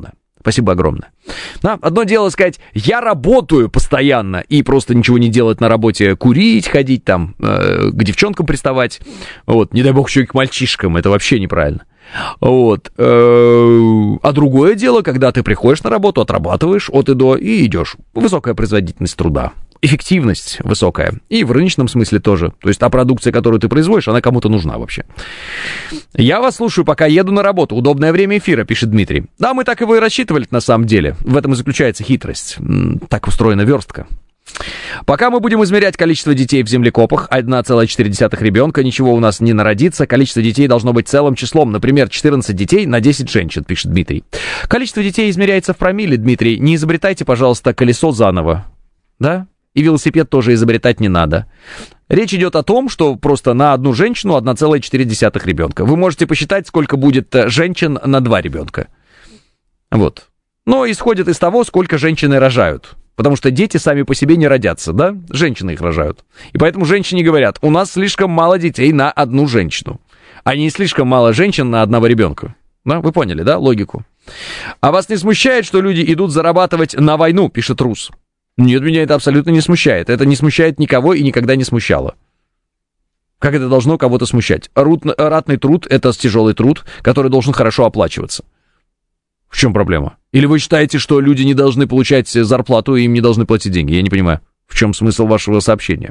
Спасибо огромное. Да? Одно дело сказать, я работаю постоянно, и просто ничего не делать на работе, курить, ходить там, э, к девчонкам приставать, вот, не дай бог еще и к мальчишкам, это вообще неправильно. Вот. А другое дело, когда ты приходишь на работу, отрабатываешь от и до и идешь. Высокая производительность труда, эффективность высокая. И в рыночном смысле тоже. То есть та продукция, которую ты производишь, она кому-то нужна вообще. Я вас слушаю, пока еду на работу. Удобное время эфира, пишет Дмитрий. Да, мы так его и рассчитывали на самом деле. В этом и заключается хитрость. Так устроена верстка. Пока мы будем измерять количество детей в землекопах, одна целая четыре десятых ребенка, ничего у нас не народится, количество детей должно быть целым числом, например, четырнадцать детей на десять женщин, пишет Дмитрий. Количество детей измеряется в промилле, Дмитрий, не изобретайте, пожалуйста, колесо заново, да? И велосипед тоже изобретать не надо. Речь идет о том, что просто на одну женщину одна целая четыре десятых ребенка. Вы можете посчитать, сколько будет женщин на два ребенка. Вот. Но исходит из того, сколько женщины рожают. Потому что дети сами по себе не родятся, да? Женщины их рожают. И поэтому женщине говорят, у нас слишком мало детей на одну женщину, а не слишком мало женщин на одного ребенка. Да? Вы поняли, да, логику? А вас не смущает, что люди идут зарабатывать на войну, пишет Рус? Нет, меня это абсолютно не смущает. Это не смущает никого и никогда не смущало. Как это должно кого-то смущать? Ратный труд — это тяжелый труд, который должен хорошо оплачиваться. В чем проблема? Или вы считаете, что люди не должны получать зарплату и им не должны платить деньги? Я не понимаю, в чем смысл вашего сообщения.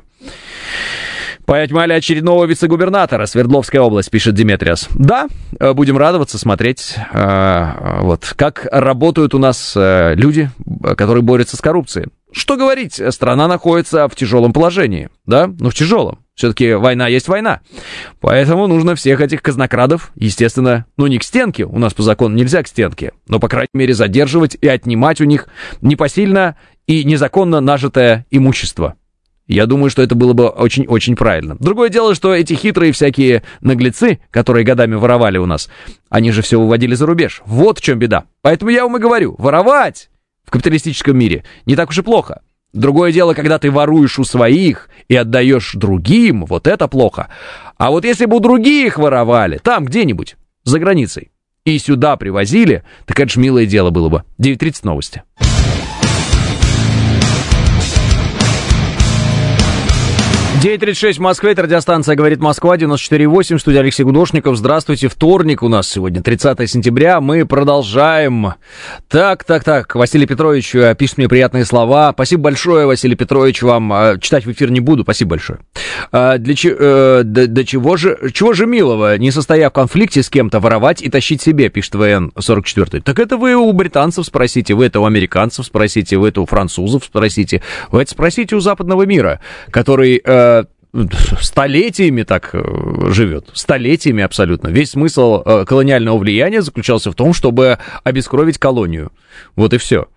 Поймали очередного вице-губернатора, Свердловская область, пишет Диметриас. Да, будем радоваться, смотреть, вот, как работают у нас люди, которые борются с коррупцией. Что говорить, страна находится в тяжелом положении, да? Ну, в тяжелом. Все-таки война есть война. Поэтому нужно всех этих казнокрадов, естественно, ну не к стенке, у нас по закону нельзя к стенке, но, по крайней мере, задерживать и отнимать у них непосильно и незаконно нажитое имущество. Я думаю, что это было бы очень-очень правильно. Другое дело, что эти хитрые всякие наглецы, которые годами воровали у нас, они же все уводили за рубеж. Вот в чем беда. Поэтому я вам и говорю, воровать в капиталистическом мире не так уж и плохо. Другое дело, когда ты воруешь у своих и отдаешь другим, вот это плохо. А вот если бы у других воровали, там где-нибудь, за границей, и сюда привозили, так это ж милое дело было бы. девять тридцать новости. девять тридцать шесть в Москве, это радиостанция «Говорит Москва», девяносто четыре восемь, студия Алексей Гудошников. Здравствуйте, вторник у нас сегодня, тридцатое сентября, мы продолжаем. Так, так, так, Василий Петрович пишет мне приятные слова. Спасибо большое, Василий Петрович, вам. Читать в эфир не буду, спасибо большое. А, для че, э, до, до чего же, чего же милого, не состоя в конфликте с кем-то, воровать и тащить себе, пишет вэ эн сорок четыре. Так это вы у британцев спросите, вы это у американцев спросите, вы это у французов спросите, вы это спросите у западного мира, который... Э, столетиями так живет, столетиями абсолютно. Весь смысл колониального влияния заключался в том, чтобы обескровить колонию. Вот и все.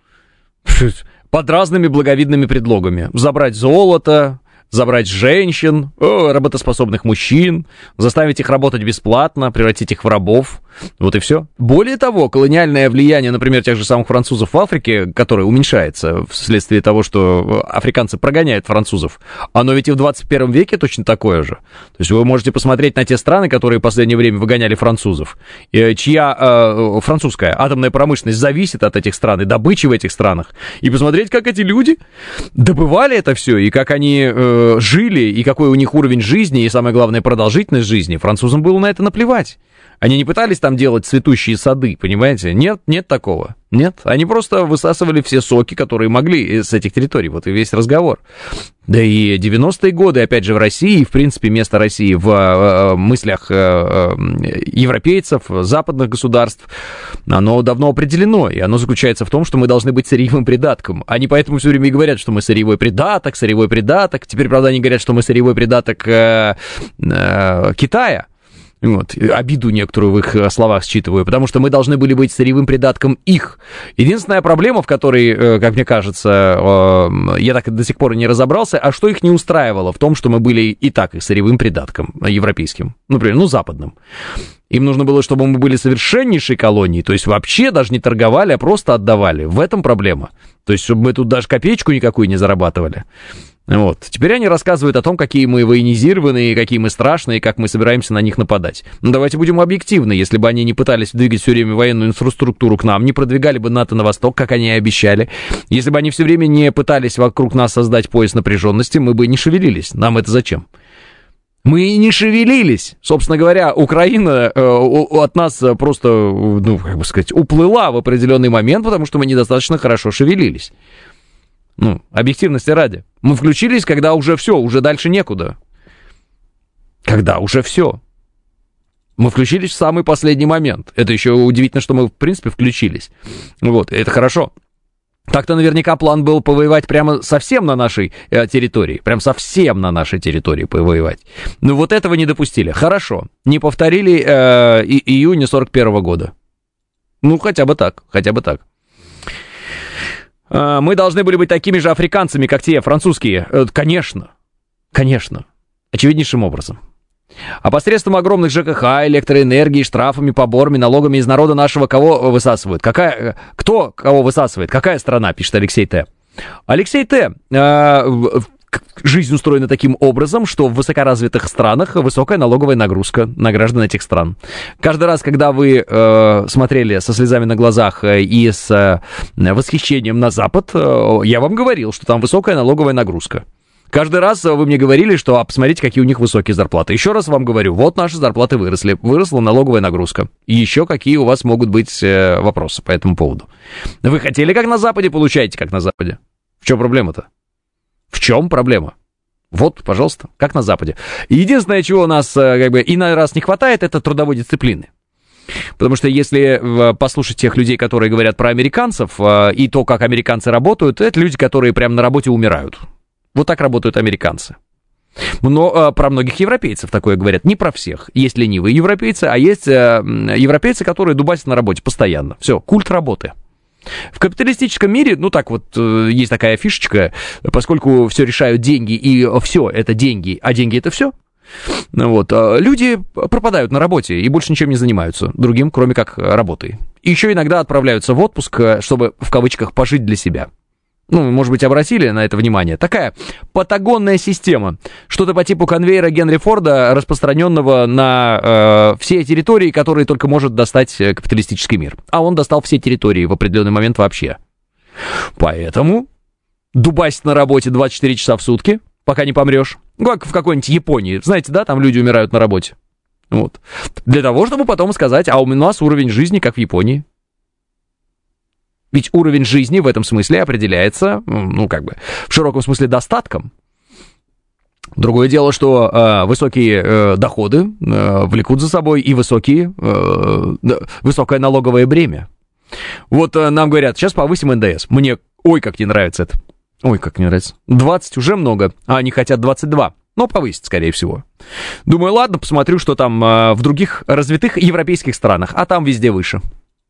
Под разными благовидными предлогами. Забрать золото, забрать женщин, о, работоспособных мужчин, заставить их работать бесплатно, превратить их в рабов. Вот и все. Более того, колониальное влияние, например, тех же самых французов в Африке, которое уменьшается вследствие того, что африканцы прогоняют французов, оно ведь и в двадцать первом веке точно такое же. То есть вы можете посмотреть на те страны, которые в последнее время выгоняли французов, чья э, французская атомная промышленность зависит от этих стран и добычи в этих странах, и посмотреть, как эти люди добывали это все, и как они э, жили, и какой у них уровень жизни, и самое главное, продолжительность жизни. Французам было на это наплевать. Они не пытались там делать цветущие сады, понимаете? Нет, нет такого. Нет, они просто высасывали все соки, которые могли с этих территорий. Вот и весь разговор. Да и девяностые годы, опять же, в России, в принципе, место России в э, мыслях э, европейцев, западных государств, оно давно определено. И оно заключается в том, что мы должны быть сырьевым придатком. Они поэтому все время и говорят, что мы сырьевой придаток, сырьевой придаток. Теперь, правда, они говорят, что мы сырьевой придаток э, э, Китая. Вот, обиду некоторую в их словах считываю, потому что мы должны были быть сырьевым придатком их. Единственная проблема, в которой, как мне кажется, я так до сих пор и не разобрался, а что их не устраивало в том, что мы были и так их сырьевым придатком европейским, например, ну, западным. Им нужно было, чтобы мы были совершеннейшей колонией, то есть вообще даже не торговали, а просто отдавали. В этом проблема. То есть, чтобы мы тут даже копеечку никакую не зарабатывали. Вот. Теперь они рассказывают о том, какие мы военизированные, какие мы страшные, как мы собираемся на них нападать. Ну, давайте будем объективны. Если бы они не пытались двигать все время военную инфраструктуру к нам, не продвигали бы НАТО на восток, как они и обещали, если бы они все время не пытались вокруг нас создать пояс напряженности, мы бы не шевелились. Нам это зачем? Мы и не шевелились. Собственно говоря, Украина э, от нас просто, ну, как бы сказать, уплыла в определенный момент, потому что мы недостаточно хорошо шевелились. Ну, объективности ради. Мы включились, когда уже все, уже дальше некуда. Когда уже все. Мы включились в самый последний момент. Это еще удивительно, что мы, в принципе, включились. Вот, это хорошо. Так-то наверняка план был повоевать прямо совсем на нашей э, территории. Прям совсем на нашей территории повоевать. Но вот этого не допустили. Хорошо. Не повторили э, и, июня сорок первого года. Ну, хотя бы так, хотя бы так. Мы должны были быть такими же африканцами, как те французские. Конечно, конечно, очевиднейшим образом. А посредством огромных ЖКХ, электроэнергии, штрафами, поборами, налогами из народа нашего кого высасывают? Какая, кто кого высасывает? Какая страна, пишет Алексей Т. Алексей Т. Жизнь устроена таким образом, что в высокоразвитых странах высокая налоговая нагрузка на граждан этих стран. Каждый раз, когда вы э, смотрели со слезами на глазах и с э, восхищением на Запад, э, я вам говорил, что там высокая налоговая нагрузка. Каждый раз вы мне говорили, что а, посмотрите, какие у них высокие зарплаты. Еще раз вам говорю, вот наши зарплаты выросли, выросла налоговая нагрузка. И еще какие у вас могут быть э, вопросы по этому поводу. Вы хотели как на Западе, получаете как на Западе. В чем проблема-то? В чем проблема? Вот, пожалуйста, как на Западе. Единственное, чего у нас как бы иной раз не хватает, это трудовой дисциплины. Потому что если послушать тех людей, которые говорят про американцев, и то, как американцы работают, это люди, которые прямо на работе умирают. Вот так работают американцы. Но про многих европейцев такое говорят. Не про всех. Есть ленивые европейцы, а есть европейцы, которые дубасят на работе постоянно. Все, культ работы. В капиталистическом мире, ну так вот, есть такая фишечка, поскольку все решают деньги, и все это деньги, а деньги это все, вот, люди пропадают на работе и больше ничем не занимаются, другим, кроме как работой. И еще иногда отправляются в отпуск, чтобы, в кавычках, пожить для себя. Ну, может быть, обратили на это внимание. Такая патагонная система. Что-то по типу конвейера Генри Форда, распространенного на э, все территории, которые только может достать капиталистический мир. А он достал все территории в определенный момент вообще. Поэтому дубасить на работе двадцать четыре часа в сутки, пока не помрешь. Как в какой-нибудь Японии. Знаете, да, там люди умирают на работе. Вот. Для того, чтобы потом сказать, а у нас уровень жизни, как в Японии. Ведь уровень жизни в этом смысле определяется, ну, как бы, в широком смысле достатком. Другое дело, что э, высокие э, доходы э, влекут за собой и высокие, э, высокое налоговое бремя. Вот э, нам говорят, сейчас повысим эн дэ эс. Мне, ой, как не нравится это. Ой, как не нравится. двадцать уже много, а они хотят двадцать два. Но повысить, скорее всего. Думаю, ладно, посмотрю, что там э, в других развитых европейских странах, а там везде выше.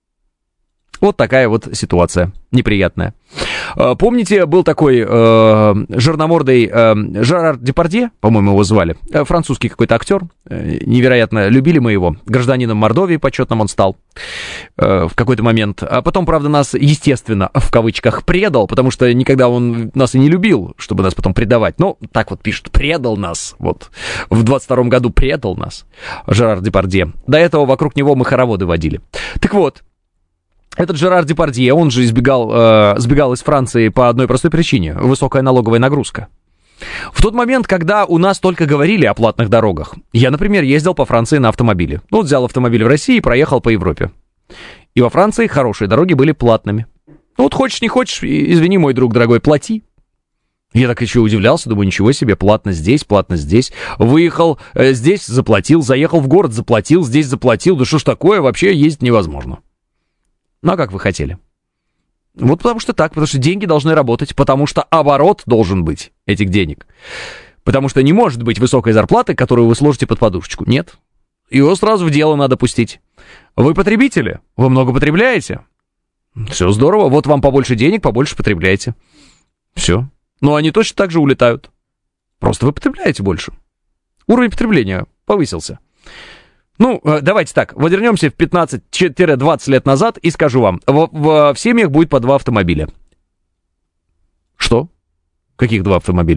Вот такая вот ситуация неприятная. Помните, был такой э, жирномордый э, Жерар Депардье, по-моему, его звали, э, французский какой-то актер, э, невероятно любили мы его, гражданином Мордовии почетным он стал э, в какой-то момент. А потом, правда, нас, естественно, в кавычках предал, потому что никогда он нас и не любил, чтобы нас потом предавать. Ну, так вот пишут, предал нас, вот, в двадцать втором году предал нас Жерар Депардье. До этого вокруг него мы хороводы водили. Так вот, этот Жерар Депардье, он же избегал, э, сбегал из Франции по одной простой причине – высокая налоговая нагрузка. В тот момент, когда у нас только говорили о платных дорогах, я, например, ездил по Франции на автомобиле. Ну, вот взял автомобиль в России и проехал по Европе. И во Франции хорошие дороги были платными. Ну, вот хочешь, не хочешь, извини, мой друг дорогой, плати. Я так еще удивлялся, думаю, ничего себе, платно здесь, платно здесь. Выехал, э, здесь заплатил, заехал в город, заплатил, здесь заплатил. Да что ж такое, вообще ездить невозможно. Ну, а как вы хотели? Вот потому что так, потому что деньги должны работать, потому что оборот должен быть этих денег. Потому что не может быть высокой зарплаты, которую вы сложите под подушечку. Нет. Его сразу в дело надо пустить. Вы потребители, вы много потребляете. Все здорово, вот вам побольше денег, побольше потребляете. Все. Но они точно так же улетают. Просто вы потребляете больше. Уровень потребления повысился. Ну, давайте так, вернемся в пятнадцать-двадцать лет назад и скажу вам, в, в, в семьях будет по два автомобиля. Что? Каких два автомобиля?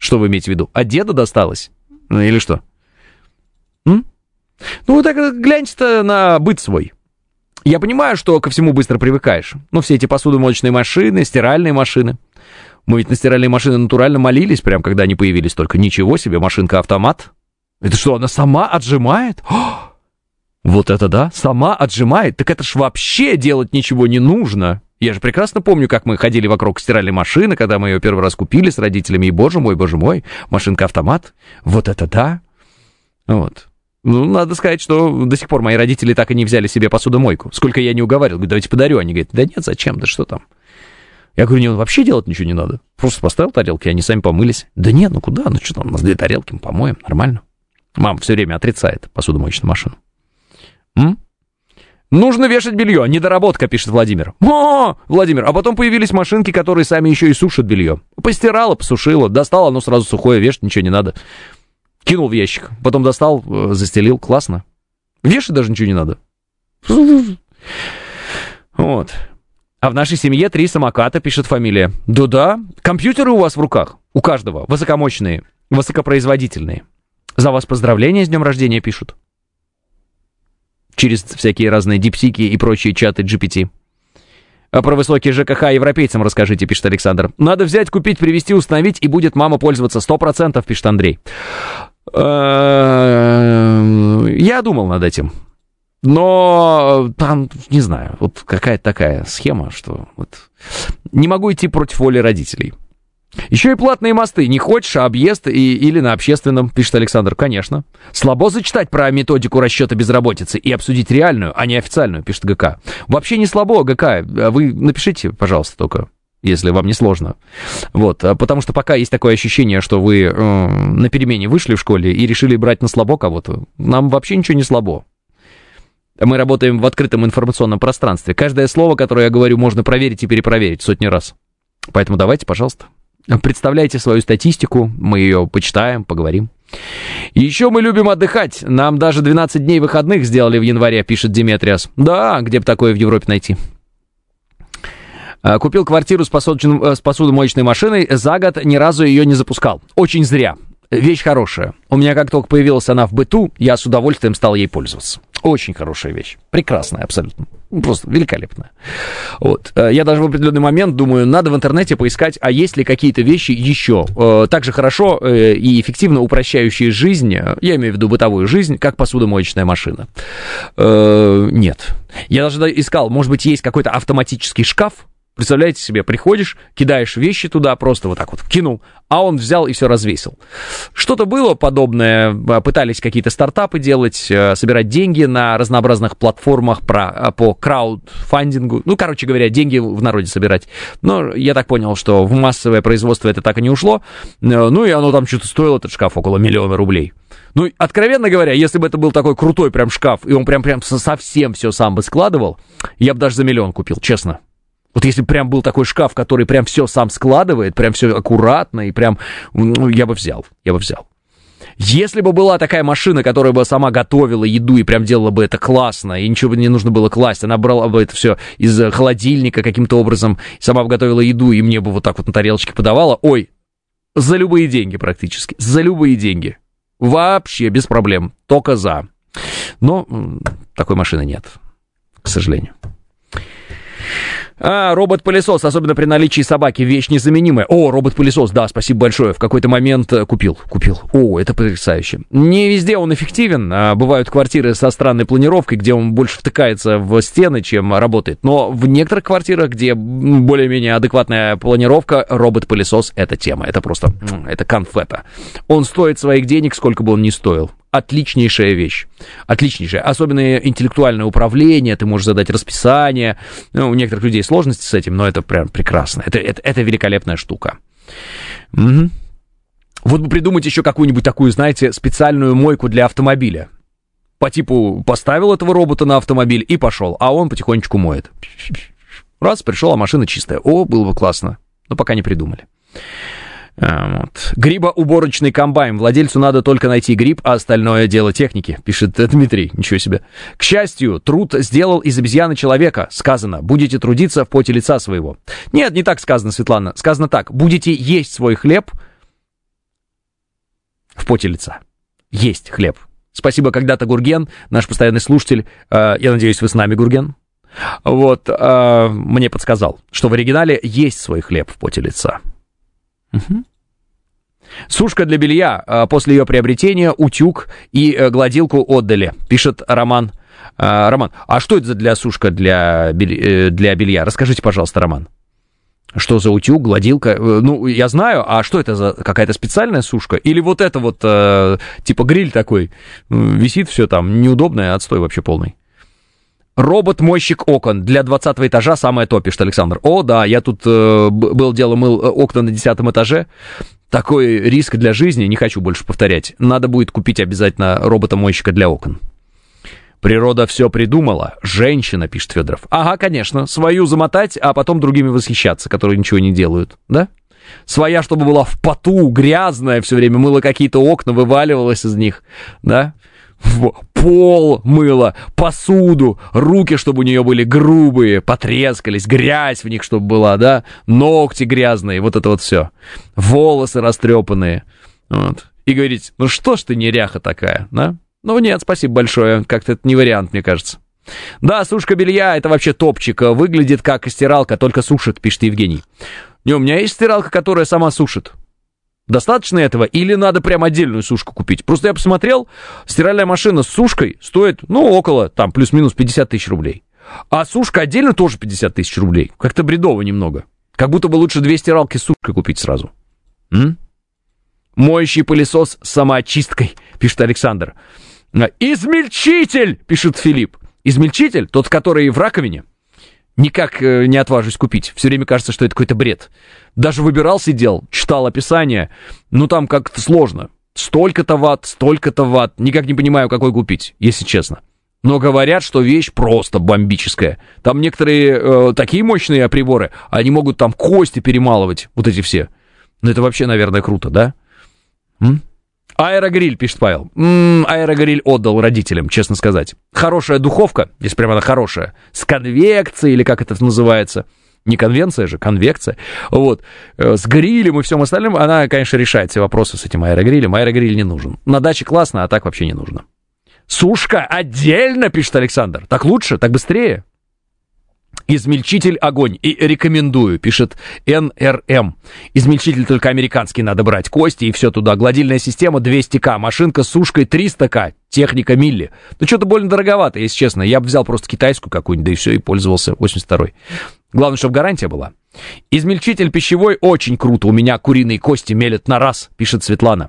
Что вы имеете в виду? От деда досталось? Ну, или что? М? Ну, так гляньте-то на быт свой. Я понимаю, что ко всему быстро привыкаешь. Ну, все эти посудомоечные машины, стиральные машины. Мы ведь на стиральные машины натурально молились, прям когда они появились. Только ничего себе, машинка-автомат. Это что, она сама отжимает? О! Вот это да, сама отжимает. Так это ж вообще делать ничего не нужно. Я же прекрасно помню, как мы ходили вокруг стиральной машины, когда мы ее первый раз купили с родителями. И, боже мой, боже мой, машинка-автомат. Вот это да. Вот. Ну, надо сказать, что до сих пор мои родители так и не взяли себе посудомойку. Сколько я не уговаривал, говорю, давайте подарю. Они говорят, да нет, зачем, да что там. Я говорю, нет, вообще делать ничего не надо. Просто поставил тарелки, они сами помылись. Да нет, ну куда, ну что там, у нас две тарелки, мы помоем, нормально. Мама все время отрицает посудомоечную машину. М? Нужно вешать белье, недоработка, пишет Владимир. О, Владимир, а потом появились машинки, которые сами еще и сушат белье. Постирала, посушила, достала, оно сразу сухое, вешать ничего не надо. Кинул в ящик, потом достал, застелил, классно. Вешать даже ничего не надо. Вот. А в нашей семье три самоката, пишет фамилия. Да-да, компьютеры у вас в руках, у каждого, высокомощные, высокопроизводительные. За вас поздравления с днем рождения пишут. Через всякие разные дипсики и прочие чаты джи пи ти. А про высокие ЖКХ европейцам расскажите, пишет Александр. Надо взять, купить, привезти, установить, и будет мама пользоваться сто процентов, пишет Андрей. Я думал над этим. Но там, не знаю, вот какая-то такая схема, что вот не могу идти против воли родителей. Еще и платные мосты. Не хочешь, а объезд и, или на общественном, пишет Александр. Конечно. Слабо зачитать про методику расчета безработицы и обсудить реальную, а не официальную, пишет ГК. Вообще не слабо, ГК. Вы напишите, пожалуйста, только, если вам не сложно. Вот. Потому что пока есть такое ощущение, что вы э, на перемене вышли в школе и решили брать на слабо кого-то, нам вообще ничего не слабо. Мы работаем в открытом информационном пространстве. Каждое слово, которое я говорю, можно проверить и перепроверить сотни раз. Поэтому давайте, пожалуйста. Представляйте свою статистику, мы ее почитаем, поговорим. И еще мы любим отдыхать. Нам даже двенадцать дней выходных сделали в январе, пишет Диметриас. Да, где бы такое в Европе найти? Купил квартиру с посудомоечной машиной, за год ни разу ее не запускал. Очень зря. Вещь хорошая. У меня как только появилась она в быту, я с удовольствием стал ей пользоваться. Очень хорошая вещь. Прекрасная абсолютно. Просто великолепная. Вот. Я даже в определенный момент думаю, надо в интернете поискать, а есть ли какие-то вещи еще так же хорошо и эффективно упрощающие жизнь, я имею в виду бытовую жизнь, как посудомоечная машина. Нет. Я даже искал, может быть, есть какой-то автоматический шкаф. Представляете себе, приходишь, кидаешь вещи туда, просто вот так вот кинул, а он взял и все развесил. Что-то было подобное, пытались какие-то стартапы делать, собирать деньги на разнообразных платформах про, по краудфандингу, ну, короче говоря, деньги в народе собирать. Но я так понял, что в массовое производство это так и не ушло, ну, и оно там что-то стоило, этот шкаф, около миллиона рублей. Ну, откровенно говоря, если бы это был такой крутой прям шкаф, и он прям, прям совсем все сам бы складывал, я бы даже за миллион купил, честно. Вот если бы прям был такой шкаф, который прям все сам складывает, прям все аккуратно, и прям, ну, я бы взял, я бы взял. Если бы была такая машина, которая бы сама готовила еду и прям делала бы это классно, и ничего бы не нужно было класть, она брала бы это все из холодильника каким-то образом, сама бы готовила еду, и мне бы вот так вот на тарелочке подавала, ой, за любые деньги практически, за любые деньги. Вообще без проблем, только за. Но такой машины нет, к сожалению. А, робот-пылесос, особенно при наличии собаки, вещь незаменимая. О, робот-пылесос, да, спасибо большое. В какой-то момент купил, купил. О, это потрясающе. Не везде он эффективен. А, бывают квартиры со странной планировкой, где он больше втыкается в стены, чем работает. Но в некоторых квартирах, где более-менее адекватная планировка, робот-пылесос — это тема. Это просто, это конфета. Он стоит своих денег, сколько бы он ни стоил. Отличнейшая вещь. Отличнейшая. Особенно интеллектуальное управление, ты можешь задать расписание. Ну, у некоторых людей сложности с этим, но это прям прекрасно. Это, это, это великолепная штука. Угу. Вот бы придумать еще какую-нибудь такую, знаете, специальную мойку для автомобиля. По типу поставил этого робота на автомобиль и пошел, а он потихонечку моет. Раз, пришел, а машина чистая. О, было бы классно. Но пока не придумали. Вот. Грибоуборочный комбайн. Владельцу надо только найти гриб, а остальное дело техники, пишет Дмитрий. Ничего себе. К счастью, труд сделал из обезьяны человека. Сказано, будете трудиться в поте лица своего. Нет, не так сказано, Светлана. Сказано так, будете есть свой хлеб в поте лица. Есть хлеб. Спасибо когда-то, Гурген, наш постоянный слушатель. Я надеюсь, вы с нами, Гурген. Вот, мне подсказал, что в оригинале есть свой хлеб в поте лица. Угу. Сушка для белья. После ее приобретения утюг и гладилку отдали, пишет Роман. Роман, а что это для сушка для, бель... для белья? Расскажите, пожалуйста, Роман. Что за утюг, гладилка? Ну, я знаю, а что это за какая-то специальная сушка? Или вот это вот, э, типа гриль такой, висит все там, неудобное, отстой вообще полный. Робот-мойщик окон для двадцатого этажа самое то, пишет Александр. О, да, я тут э, был дело, мыл окна на десятом этаже. Такой риск для жизни, не хочу больше повторять. Надо будет купить обязательно робота-мойщика для окон. Природа все придумала. Женщина, пишет Федоров. Ага, конечно, свою замотать, а потом другими восхищаться, которые ничего не делают, да? Своя, чтобы была в поту, грязная, все время мыла какие-то окна, вываливалась из них, да? Пол мыла, посуду, руки, чтобы у нее были грубые, потрескались, грязь в них, чтобы была, да? Ногти грязные, вот это вот все. Волосы растрепанные. Вот. И говорить, ну что ж ты неряха такая, да? Ну нет, спасибо большое, как-то это не вариант, мне кажется. Да, сушка белья, это вообще топчик, выглядит как стиралка, только сушит, пишет Евгений. Не, у меня есть стиралка, которая сама сушит. Достаточно этого или надо прям отдельную сушку купить? Просто я посмотрел, стиральная машина с сушкой стоит, ну, около, там, плюс-минус пятьдесят тысяч рублей. А сушка отдельно тоже пятьдесят тысяч рублей. Как-то бредово немного. Как будто бы лучше две стиралки с сушкой купить сразу. М? Моющий пылесос с самоочисткой, пишет Александр. Измельчитель, пишет Филипп. Измельчитель, тот, который в раковине. Никак э, не отважусь купить. Все время кажется, что это какой-то бред. Даже выбирал, сидел, читал описание. Ну, там как-то сложно. Столько-то ватт, столько-то ватт. Никак не понимаю, какой купить, если честно. Но говорят, что вещь просто бомбическая. Там некоторые э, такие мощные приборы, они могут там кости перемалывать, вот эти все. Ну, это вообще, наверное, круто, да? М? Аэрогриль, пишет Павел. М-м, аэрогриль отдал родителям, честно сказать. Хорошая духовка, если прямо она хорошая, с конвекцией, или как это называется. Не конвенция же, конвекция. Вот. С грилем и всем остальным, она, конечно, решает все вопросы с этим аэрогрилем. Аэрогриль не нужен. На даче классно, а так вообще не нужно. Сушка отдельно, пишет Александр. Так лучше, так быстрее. Измельчитель огонь. И рекомендую, пишет эн эр эм. Измельчитель только американский надо брать. Кости и все туда. Гладильная система двести ка. Машинка с сушкой триста ка. Техника Милли. Ну, что-то больно дороговато, если честно. Я бы взял просто китайскую какую-нибудь, да и все, и пользовался. восемьдесят второй. Главное, чтобы гарантия была. Измельчитель пищевой очень круто. У меня куриные кости мелят на раз, пишет Светлана.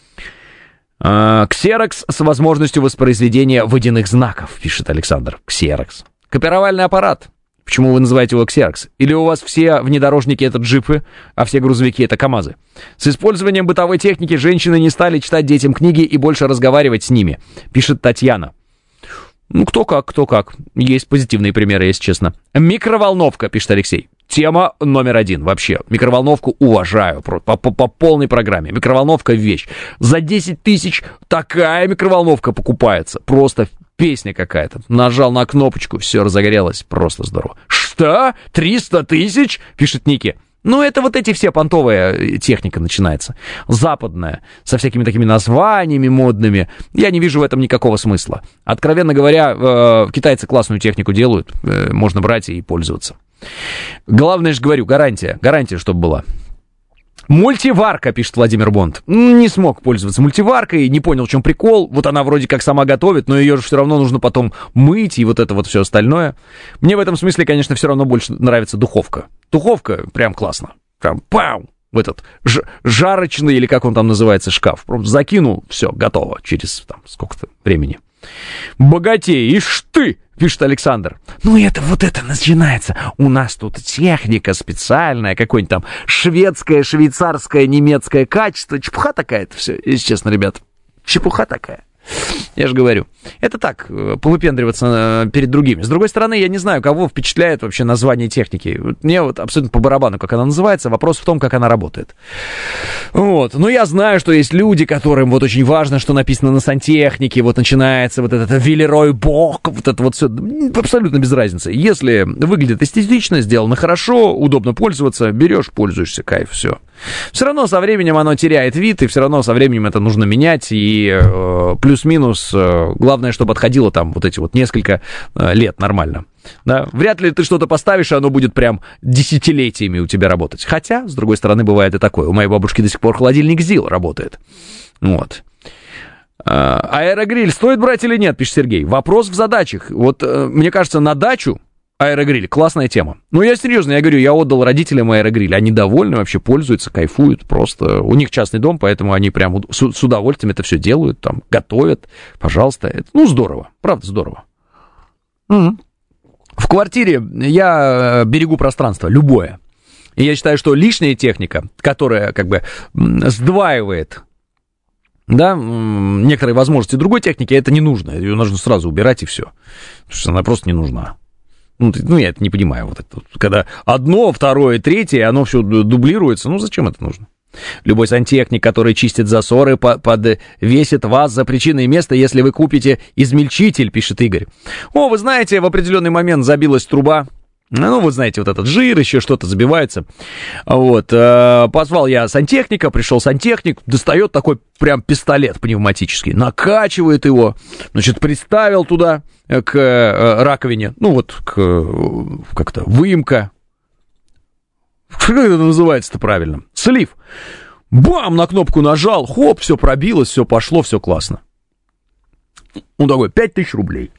Ксерокс с возможностью воспроизведения водяных знаков, пишет Александр. Ксерокс. Копировальный аппарат. Почему вы называете его Ксерокс? Или у вас все внедорожники это джипы, а все грузовики это КАМАЗы? С использованием бытовой техники женщины не стали читать детям книги и больше разговаривать с ними, пишет Татьяна. Ну, кто как, кто как. Есть позитивные примеры, если честно. Микроволновка, пишет Алексей. Тема номер один вообще. Микроволновку уважаю по, по, по полной программе. Микроволновка — вещь. За десять тысяч такая микроволновка покупается. Просто песня какая-то. Нажал на кнопочку, все разогрелось. Просто здорово. Что? триста тысяч? Пишет Ники. Ну, это вот эти все понтовая техника начинается. Западная, со всякими такими названиями модными. Я не вижу в этом никакого смысла. Откровенно говоря, э, китайцы классную технику делают. Э, можно брать и пользоваться. Главное же, говорю, гарантия. Гарантия, чтобы была. Мультиварка, пишет Владимир Бонд. Не смог пользоваться мультиваркой, не понял, в чем прикол. Вот она вроде как сама готовит, но ее же все равно нужно потом мыть и вот это вот все остальное. Мне в этом смысле, конечно, все равно больше нравится духовка. Духовка прям классно. Прям пау! В этот ж- жарочный, или как он там называется, шкаф. Просто закинул, все, готово через там сколько-то времени. Богатей, ишь ты, пишет Александр. Ну это вот это начинается. У нас тут техника специальная, какое-нибудь там шведское, швейцарское, немецкое качество. Чепуха такая-то все, если честно, ребят. Чепуха такая. Я же говорю, это так, повыпендриваться перед другими. С другой стороны, я не знаю, кого впечатляет вообще название техники. Мне вот абсолютно по барабану, как она называется. Вопрос в том, как она работает. Вот. Но я знаю, что есть люди, которым вот очень важно, что написано на сантехнике. Вот начинается вот этот Вилерой Бог, вот это вот все. Абсолютно без разницы. Если выглядит эстетично, сделано хорошо, удобно пользоваться, берешь, пользуешься, кайф, все. Все равно со временем оно теряет вид, и все равно со временем это нужно менять, и э, плюс-минус, э, главное, чтобы отходило там вот эти вот несколько э, лет нормально. Да? Вряд ли ты что-то поставишь, и оно будет прям десятилетиями у тебя работать. Хотя, с другой стороны, бывает и такое. У моей бабушки до сих пор холодильник ЗИЛ работает. Вот. Аэрогриль стоит брать или нет, пишет Сергей. Вопрос в задачах. Вот, э, мне кажется, на дачу аэрогриль — классная тема. Ну, я серьезно, я говорю, я отдал родителям аэрогриль. Они довольны, вообще пользуются, кайфуют. Просто у них частный дом, поэтому они прям с, с удовольствием это все делают, там, готовят. Пожалуйста. Это, ну, здорово. Правда, здорово. Угу. В квартире я берегу пространство, любое. И я считаю, что лишняя техника, которая как бы сдваивает, да, некоторые возможности другой техники, это не нужно. Ее нужно сразу убирать, и все. Потому что она просто не нужна. Ну, ну, я это не понимаю. Вот это, когда одно, второе, третье, оно все дублируется. Ну, зачем это нужно? Любой сантехник, который чистит засоры, подвесит вас за причиной места, если вы купите измельчитель, пишет Игорь. О, вы знаете, в определенный момент забилась труба. Ну, вы знаете, вот этот жир, еще что-то забивается. Вот, э, позвал я сантехника, пришел сантехник, достает такой прям пистолет пневматический, накачивает его, значит, приставил туда к э, раковине, ну, вот, к, как-то, выемка. Как это называется-то правильно? Слив. Бам, на кнопку нажал, хоп, все пробилось, все пошло, все классно. Он такой, пять тысяч рублей.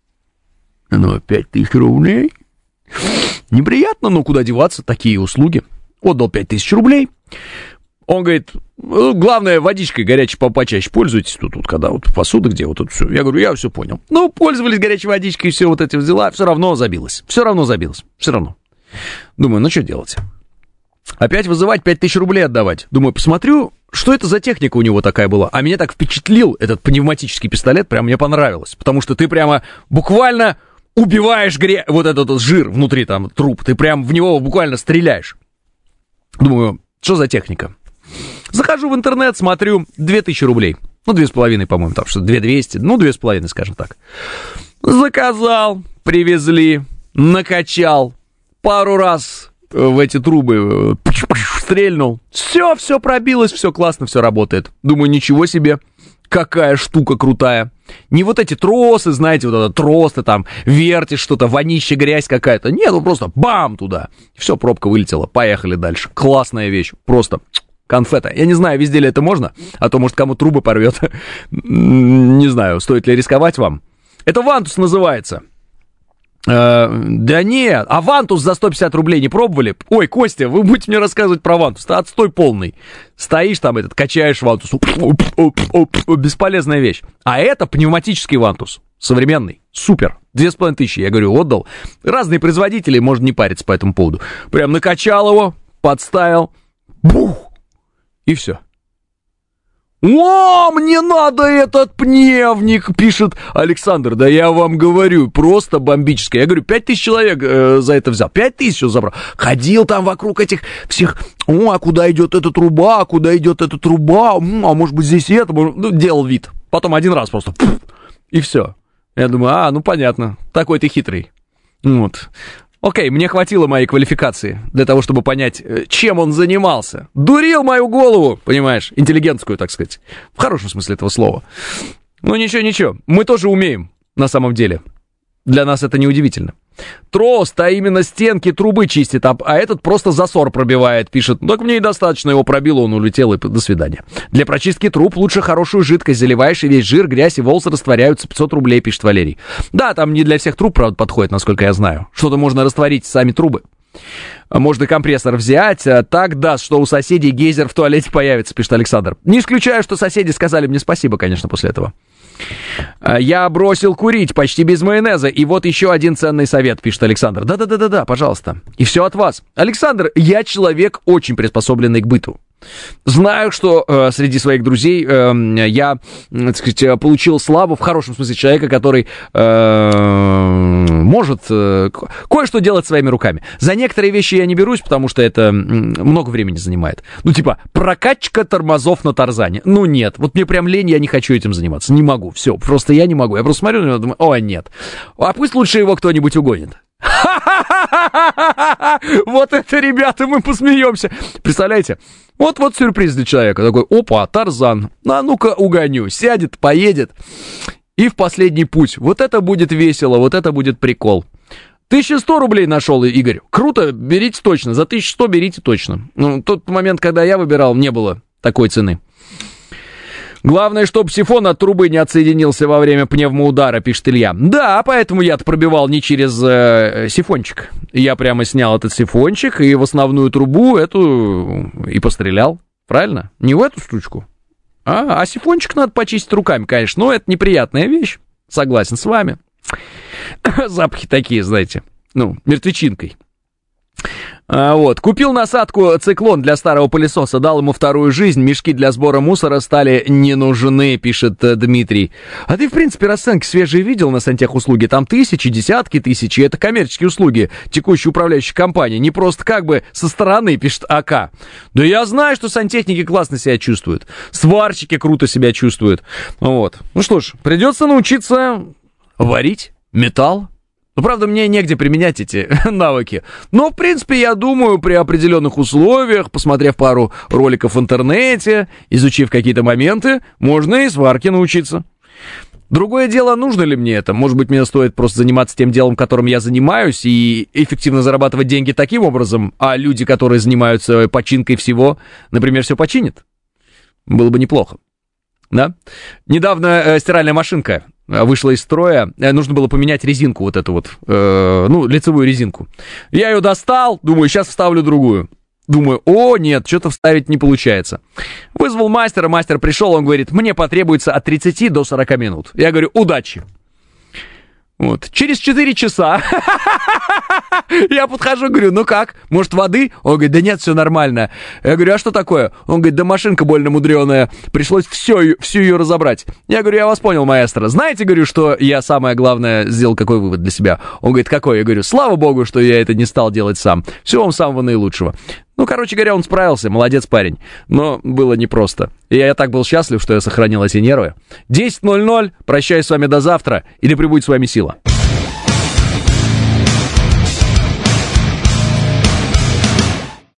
Ну, пять тысяч рублей... Неприятно, но куда деваться, такие услуги. Отдал пять тысяч рублей. Он говорит, главное, водичкой горячей почаще пользуйтесь. Тут, тут когда вот посуда, где вот тут все. Я говорю, я все понял. Ну, пользовались горячей водичкой, все вот эти дела, все равно забилось. Все равно забилось, все равно. Думаю, ну что делать? Опять вызывать, пять тысяч рублей отдавать. Думаю, посмотрю, что это за техника у него такая была. А меня так впечатлил этот пневматический пистолет, прям мне понравилось. Потому что ты прямо буквально... убиваешь гре... вот этот вот жир внутри там, труп, ты прям в него буквально стреляешь. Думаю, что за техника? Захожу в интернет, смотрю, две тысячи рублей. Ну, две с половиной, по-моему, там что-то, две двести, ну, две с половиной, скажем так. Заказал, привезли, накачал, пару раз в эти трубы стрельнул. Все, все пробилось, все классно, все работает. Думаю, ничего себе, какая штука крутая. Не вот эти тросы, знаете, вот этот трос, ты там вертишь что-то, вонище, грязь какая-то. Нет, ну просто бам туда. Все, пробка вылетела, поехали дальше. Классная вещь, просто конфета. Я не знаю, везде ли это можно, а то, может, кому трубы порвет. Не знаю, стоит ли рисковать вам. Это Вантус называется. Э, да нет, а Вантус за сто пятьдесят рублей не пробовали? Ой, Костя, вы будете мне рассказывать про Вантус, это отстой полный. Стоишь там, этот, качаешь Вантус, бесполезная вещь. А это пневматический Вантус, современный, супер, две с половиной тысячи, я говорю, отдал. Разные производители, можно не париться по этому поводу. Прям накачал его, подставил, бух, и все. «О, мне надо этот пневник», пишет Александр. Да я вам говорю, просто бомбическое. Я говорю, пять тысяч человек э, за это взял. Пять тысяч забрал. Ходил там вокруг этих всех. О, а куда идет эта труба, а куда идет эта труба? М, а может быть здесь и это? Ну, делал вид. Потом один раз просто. Пфф, и все. Я думаю, а, ну понятно. Такой ты хитрый. Вот. Окей, мне хватило моей квалификации для того, чтобы понять, чем он занимался. Дурил мою голову, понимаешь, интеллигентскую, так сказать. В хорошем смысле этого слова. Ну, ничего-ничего, мы тоже умеем, на самом деле. Для нас это неудивительно. Трос-то именно стенки трубы чистит, а, а этот просто засор пробивает, пишет. Так мне и достаточно, его пробило, он улетел, и до свидания. Для прочистки труб лучше хорошую жидкость заливаешь, и весь жир, грязь и волосы растворяются. пятьсот рублей, пишет Валерий. Да, там не для всех труб, правда, подходит, насколько я знаю. Что-то можно растворить сами трубы. Можно компрессор взять, так даст, что у соседей гейзер в туалете появится, пишет Александр. Не исключаю, что соседи сказали мне спасибо, конечно, после этого. Я бросил курить почти без майонеза, и вот еще один ценный совет, пишет Александр. Да-да-да-да, пожалуйста. И все от вас. Александр, я человек очень приспособленный к быту. Знаю, что э, среди своих друзей э, я, так сказать, получил славу, в хорошем смысле, человека, который э, может э, кое-что делать своими руками. За некоторые вещи я не берусь, потому что это много времени занимает. Ну, типа, прокачка тормозов на Тарзане. Ну, нет, вот мне прям лень, я не хочу этим заниматься. Не могу, все, просто я не могу. Я просто смотрю на него и думаю, о, нет. А пусть лучше его кто-нибудь угонит. Вот это, ребята, мы посмеемся. Представляете? Вот-вот сюрприз для человека. Такой, опа, Тарзан. А ну-ка угоню. Сядет, поедет. И в последний путь. Вот это будет весело, вот это будет прикол. тысяча сто рублей нашел, Игорь. Круто, берите точно. За тысячу сто берите точно. Ну, тот момент, когда я выбирал, не было такой цены. Главное, чтобы сифон от трубы не отсоединился во время пневмоудара, пишет Илья. Да, поэтому я-то пробивал не через э, сифончик. Я прямо снял этот сифончик и в основную трубу эту и пострелял. Правильно? Не в эту штучку. А, а сифончик надо почистить руками, конечно. Но это неприятная вещь. Согласен с вами. Запахи такие, знаете. Ну, мертвечинкой. А, вот. Купил насадку «Циклон» для старого пылесоса, дал ему вторую жизнь, мешки для сбора мусора стали не нужны, пишет э, Дмитрий. А ты, в принципе, расценки свежие видел на сантехуслуги? Там тысячи, десятки тысяч, и это коммерческие услуги текущей управляющей компании, не просто как бы со стороны, пишет АК. Да я знаю, что сантехники классно себя чувствуют, сварщики круто себя чувствуют. Вот. Ну что ж, придется научиться варить металл. Ну, правда, мне негде применять эти навыки. Но, в принципе, я думаю, при определенных условиях, посмотрев пару роликов в интернете, изучив какие-то моменты, можно и сварке научиться. Другое дело, нужно ли мне это? Может быть, мне стоит просто заниматься тем делом, которым я занимаюсь, и эффективно зарабатывать деньги таким образом, а люди, которые занимаются починкой всего, например, все починят? Было бы неплохо. Да? Недавно э, стиральная машинка вышла из строя, нужно было поменять резинку вот эту вот, э, ну, лицевую резинку. Я ее достал, думаю, сейчас вставлю другую. Думаю, о, нет, что-то вставить не получается. Вызвал мастера, мастер пришел, он говорит, мне потребуется от тридцати до сорока минут. Я говорю, удачи. Вот. Через четыре часа я подхожу, говорю, ну как, может воды? Он говорит, да нет, все нормально. Я говорю, а что такое? Он говорит, да машинка больно мудреная, пришлось все, всю ее разобрать. Я говорю, я вас понял, маэстро. Знаете, говорю, что я самое главное сделал, какой вывод для себя? Он говорит, какой? Я говорю, слава богу, что я это не стал делать сам. Всего вам самого наилучшего. Ну, короче говоря, он справился, молодец парень. Но было непросто. И я так был счастлив, что я сохранил эти нервы. десять ноль ноль, прощаюсь с вами до завтра, и да пребудет с вами сила.